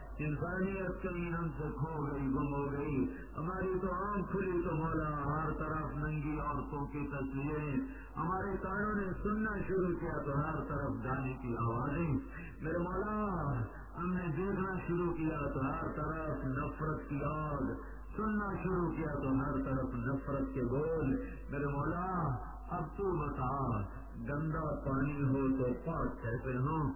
انسانیت کہیں ہم سے کھو گئی، گم ہو گئی۔ ہماری تو آنکھ کھلی تو مولا ہر طرف ننگی عورتوں کی تصویریں، ہمارے کانوں نے سننا شروع کیا تو ہر طرف گانے کی آوازیں، میرے مولا ہم نے دیکھنا شروع کیا تو ہر طرف نفرت کی آگ، سننا شروع کیا تو ہر طرف نفرت کے بول۔ میرے مولا اب تو بتا، گندا پانی ہو تو پاک کیسے ہوں؟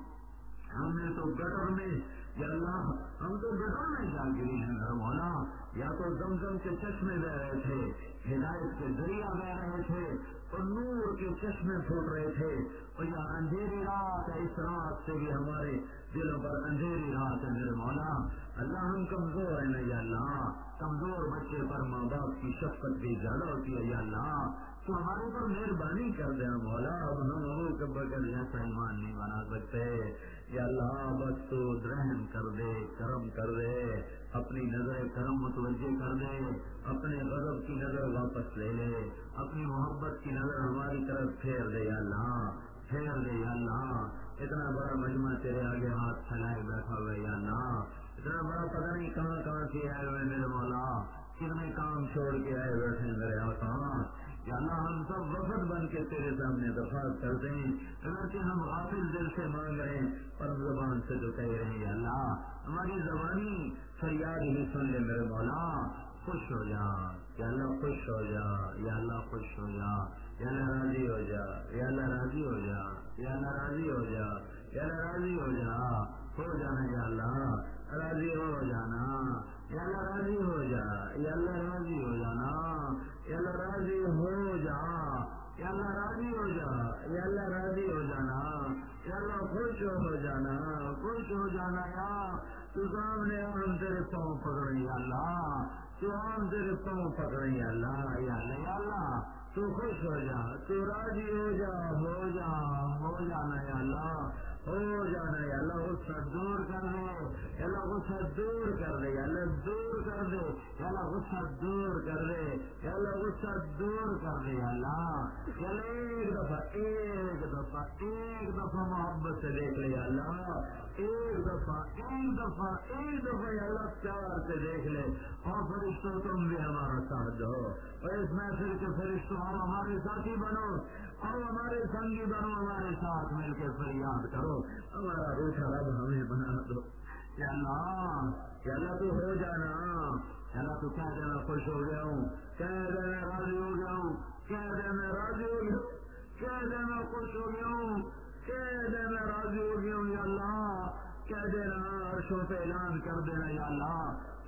ہم نے تو گٹر میں، یا اللہ ہم تو گٹر میں جا گری ہیں میرے مولا، یا تو زمزم کے چشمے بہ رہے تھے، ہدایت کے ذریعہ بہ رہے تھے، اور نور کے چشمے پھوٹ رہے تھے، اور یا اندھیری رات ہے، اس رات سے بھی ہمارے دلوں پر اندھیری رات ہے میرے مولا۔ اللہ ہم کمزور ہیں نا یا اللہ، کمزور بچے پر ماں باپ کی شفقت بھی زیادہ ہوتی ہے، یا اللہ تو ہمارے اوپر مہربانی کر دے مولا، اب ہم ابو کے بغیر جیسا ایمان نہیں بنا سکتے، یا اللہ بس تو رحم کر دے، کرم کر دے، اپنی نظر کرم متوجہ کر دے، اپنے غضب کی نظر واپس لے لے، اپنی محبت کی نظر ہماری طرف پھیر دے یا اللہ، پھیر دے یا اللہ۔ اتنا بڑا مجمع تیرے آگے ہاتھ پھیلائے بیٹھا ہوئے یا اللہ، اتنا بڑا پتہ نہیں کہاں کہاں سے آئے ہوئے میرے مولا، کتنے کام چھوڑ کے آئے بیٹھے میرے آقا، یا اللہ ہم سب وفد بن کے تیرے سامنے درخواست کرتے ہیں، اگرچہ ہم غافل دل سے مانگ رہے ہیں پر زبان سے جو کہہ رہے ہیں یا اللہ ہماری زبانی فریاد ہی سن لے میرے مولا، خوش ہو جا یا اللہ، خوش ہو جا یا اللہ، خوش ہو جا یا اللہ، راضی ہو جا یا اللہ، راضی ہو جا یا اللہ، راضی ہو جا یا اللہ، راضی ہو جا، ہو جانا یا اللہ، راضی ہو جانا یا اللہ، راضی ہو جا یا اللہ، راضی ہو جانا یا اللہ، راضی ہو جا یا اللہ، راضی ہو جا یا اللہ، راضی ہو جانا یا اللہ، خوش ہو جانا، خوش ہو جانا یا تو سامنے ہم تیرے پاؤں پکڑے یا اللہ، تو ہم تیرے پاؤں پکڑے یا اللہ، یا اللہ یا اللہ تو خوش ہو جا، تو راضی ہو جا، ہو جا، ہو جانا یا اللہ، ہو جانا یا اللہ، غصہ دور کر دے یا اللہ، غصہ دور کر دے یا اللہ، دور کر دے یا اللہ، غصہ دور کر دے یا اللہ، غصہ دور کر دے یا اللہ، یا اللہ ایک دفعہ ایک دفعہ ایک دفعہ محبت سے دیکھ لے یا اللہ، ایک دفعہ ایک دفعہ ایک دفعہ یا اللہ پیار سے دیکھ لے، اور فرشتوں تم بھی ہمارا ساتھ دو، اور اس محفل کے فرشتوں اور ہمارے ساتھی بنو، اور ہمارے سنگی بنو، ہمارے ساتھ مل کے فریاد کرو، ہمارا روٹھا رب ہمیں بنا دو یا اللہ، یا اللہ تو ہو جانا یا اللہ، تو کہہ دینا خوش ہو گیا ہوں، کہہ دینا راضی ہو گیا ہوں، کہہ دینا راضی ہو گیا ہوں، کہہ دینا خوش ہو گیا ہوں، کہہ دینا راضی ہو گیا ہوں یا اللہ، کہہ دینا عرشوں پہ اعلان کر دینا یا اللہ،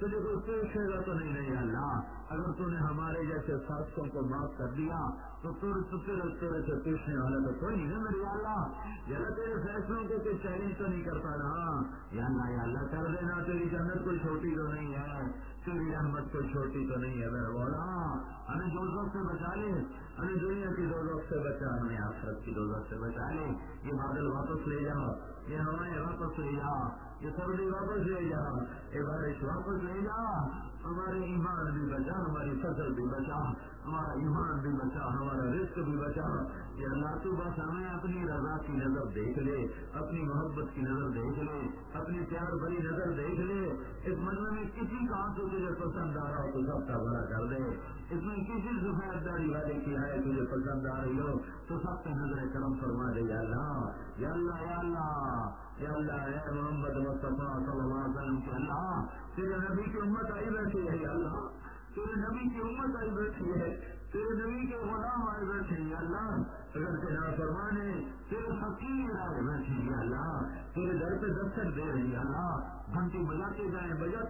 تجھے کوئی پوچھے گا تو نہیں اللہ، اگر تو نے ہمارے جیسے سازشوں کو معاف کر دیا تو تیرے سے پوچھنے والا تو کوئی نہیں نا میرے اللہ، یا تیرے فیصلوں کو کوئی چیلنج تو نہیں کرتا نا، یا اللہ کر دینا، تیری جنت کوئی چھوٹی تو نہیں ہے، تیری رحمت کوئی چھوٹی تو نہیں ہے میرے مولا، ہمیں دوزخ سے بچا لے، ہمیں دنیا کی دوزخ سے بچا، ہمیں آخرت کی دوزخ سے بچا لے، یہ بادل واپس لے جا، یہ ہوائیں واپس لے جا، یہ سردی واپس لے جا، یہ بارش واپس لے جا، ہمارے ایمان بھی بچا، ہماری فصل بھی بچا، ہمارا ایمان بھی بچا، ہمارا رزق بھی بچا، یہ اللہ تو بس ہمیں اپنی رضا کی نظر دیکھ لے، اپنی محبت کی نظر دیکھ لے، اپنی پیار بھری نظر دیکھ لے، اس مجمع میں کسی کا تو تجھے پسند آ رہا ہو تو سب کا بڑا کر دے، اس میں کسی سفید داڑھی والے کی ہے تجھے پسند آ رہی ہو تو سب کا نظر کرم فرما دے، یا اللہ یا اللہ یا اللہ یا اللہ، اے محمد مصطفیٰ صلی اللہ علیہ وسلم کے اللہ، تیرے نبی کی امت آئی بیٹھی ہے، یا اللہ تیرے نبی کی امت آئی بیٹھی ہے، تیرے نبی کے غلام آئے بیٹھے ہیں، یا اللہ اگر تیرا فرمانے تیرے فقیر آئے بیٹھے ہیں، یا اللہ تیرے در پہ دستک دے رہے ہیں، یا اللہ گھنٹی بجاتے جائیں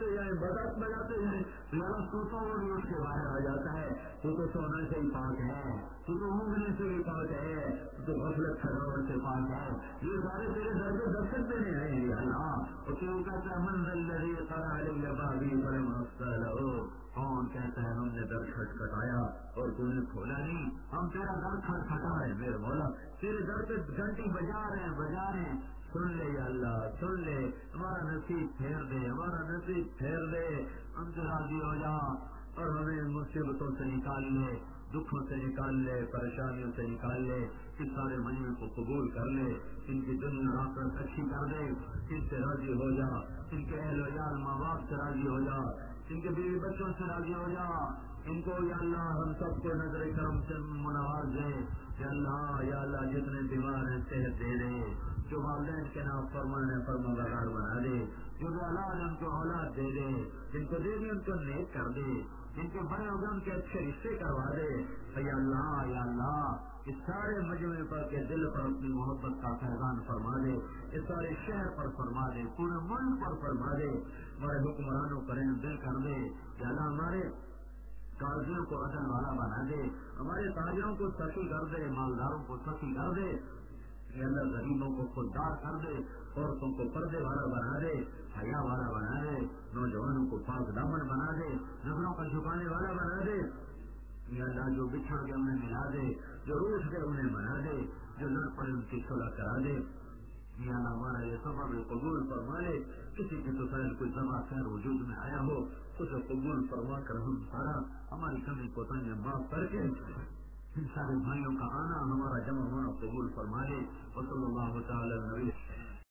بدعت بجاتے ہیں، یا اللہ تو بھی اٹھ کے باہر آ جاتا ہے، تو سونے سے ہی پاک ہے، تو اونگنے سے بھی پاک ہے، تو غفلت کھڑاوٹ سے پاک ہے، یہ سارے تیرے در پہ دستک دینے آئے ہیں، یا اللہ اور تو کہتا ہے منزل الذی قرأ علی بابی فلم افصلہ، کون کہتا ہے ہم نے در کھٹکھٹایا اور تو نے کھولا نہیں، ہم تیرا در کھٹکھٹا ہے میرے مولا، تیرے در پہ گھنٹی بجا رہے ہیں، سن لے یا اللہ سن لے، ہمارا نصیب پھیر دے، ہمارا نصیب پھیر دے، ہم سے راضی ہو جا اور ہمیں مصیبتوں سے نکال لے، دکھوں سے نکال لے، پریشانیوں سے نکال لے، اس سارے مجمع کو قبول کر لے، ان کی دنیا آخرت اچھی کر دے، ان سے راضی ہو جا، ان کے اہل و عیال ماں باپ سے راضی ہو جا، ان کے بیوی بچوں سے راضی ہو جا، ان کو یا اللہ ہم سب کو نظر کرم سے منواز دے، یا اللہ جتنے بیمار ہیں صحت دے دے، جو والدین کے نام فرمانے فرمانبردار بنا دے، جو اولاد ان کو اولاد دے دے، جن کو دے دی ان کو نیک کر دے، جن کے بڑے ہو گئے ان کے اچھے رشتے کروا دے، یا اللہ اس سارے مجمع پر کے دل پر اپنی محبت کا فیضان فرما دے، اس سارے شہر پر فرما دے، پورے ملک پر فرما دے، ہمارے حکمرانوں پر دل کر دے، یا اللہ ہمارے قاضیوں کو عدل والا بنا دے، ہمارے تاجروں کو سخی کر دے، مالداروں کو سخی کر دے، یا اللہ غریبوں کو خوددار کر دے، عورتوں کو پردے والا بنا دے، حیا والا بنا دے، نوجوانوں کو پاک دامن بنا دے، نظروں کا جھکانے والا بنا دے، یا اللہ جو بچھڑ کے انہیں ملا دے، جو روٹ کے انہیں منا دے، جو لڑ پڑے ان کی صلح کرا دے، یا اللہ ہمارا یہ سفر قبول فرما لے، کسی کے تو خیر کوئی سما خیر وجود میں آیا ہو اسے قبول فرما کر ہم سارا ہماری کمی کوتاہیاں معاف کر کے ان سارے بھائیوں کا آنا ہمارا جمع ہونا قبول فرما لے، وصلی اللہ تعالی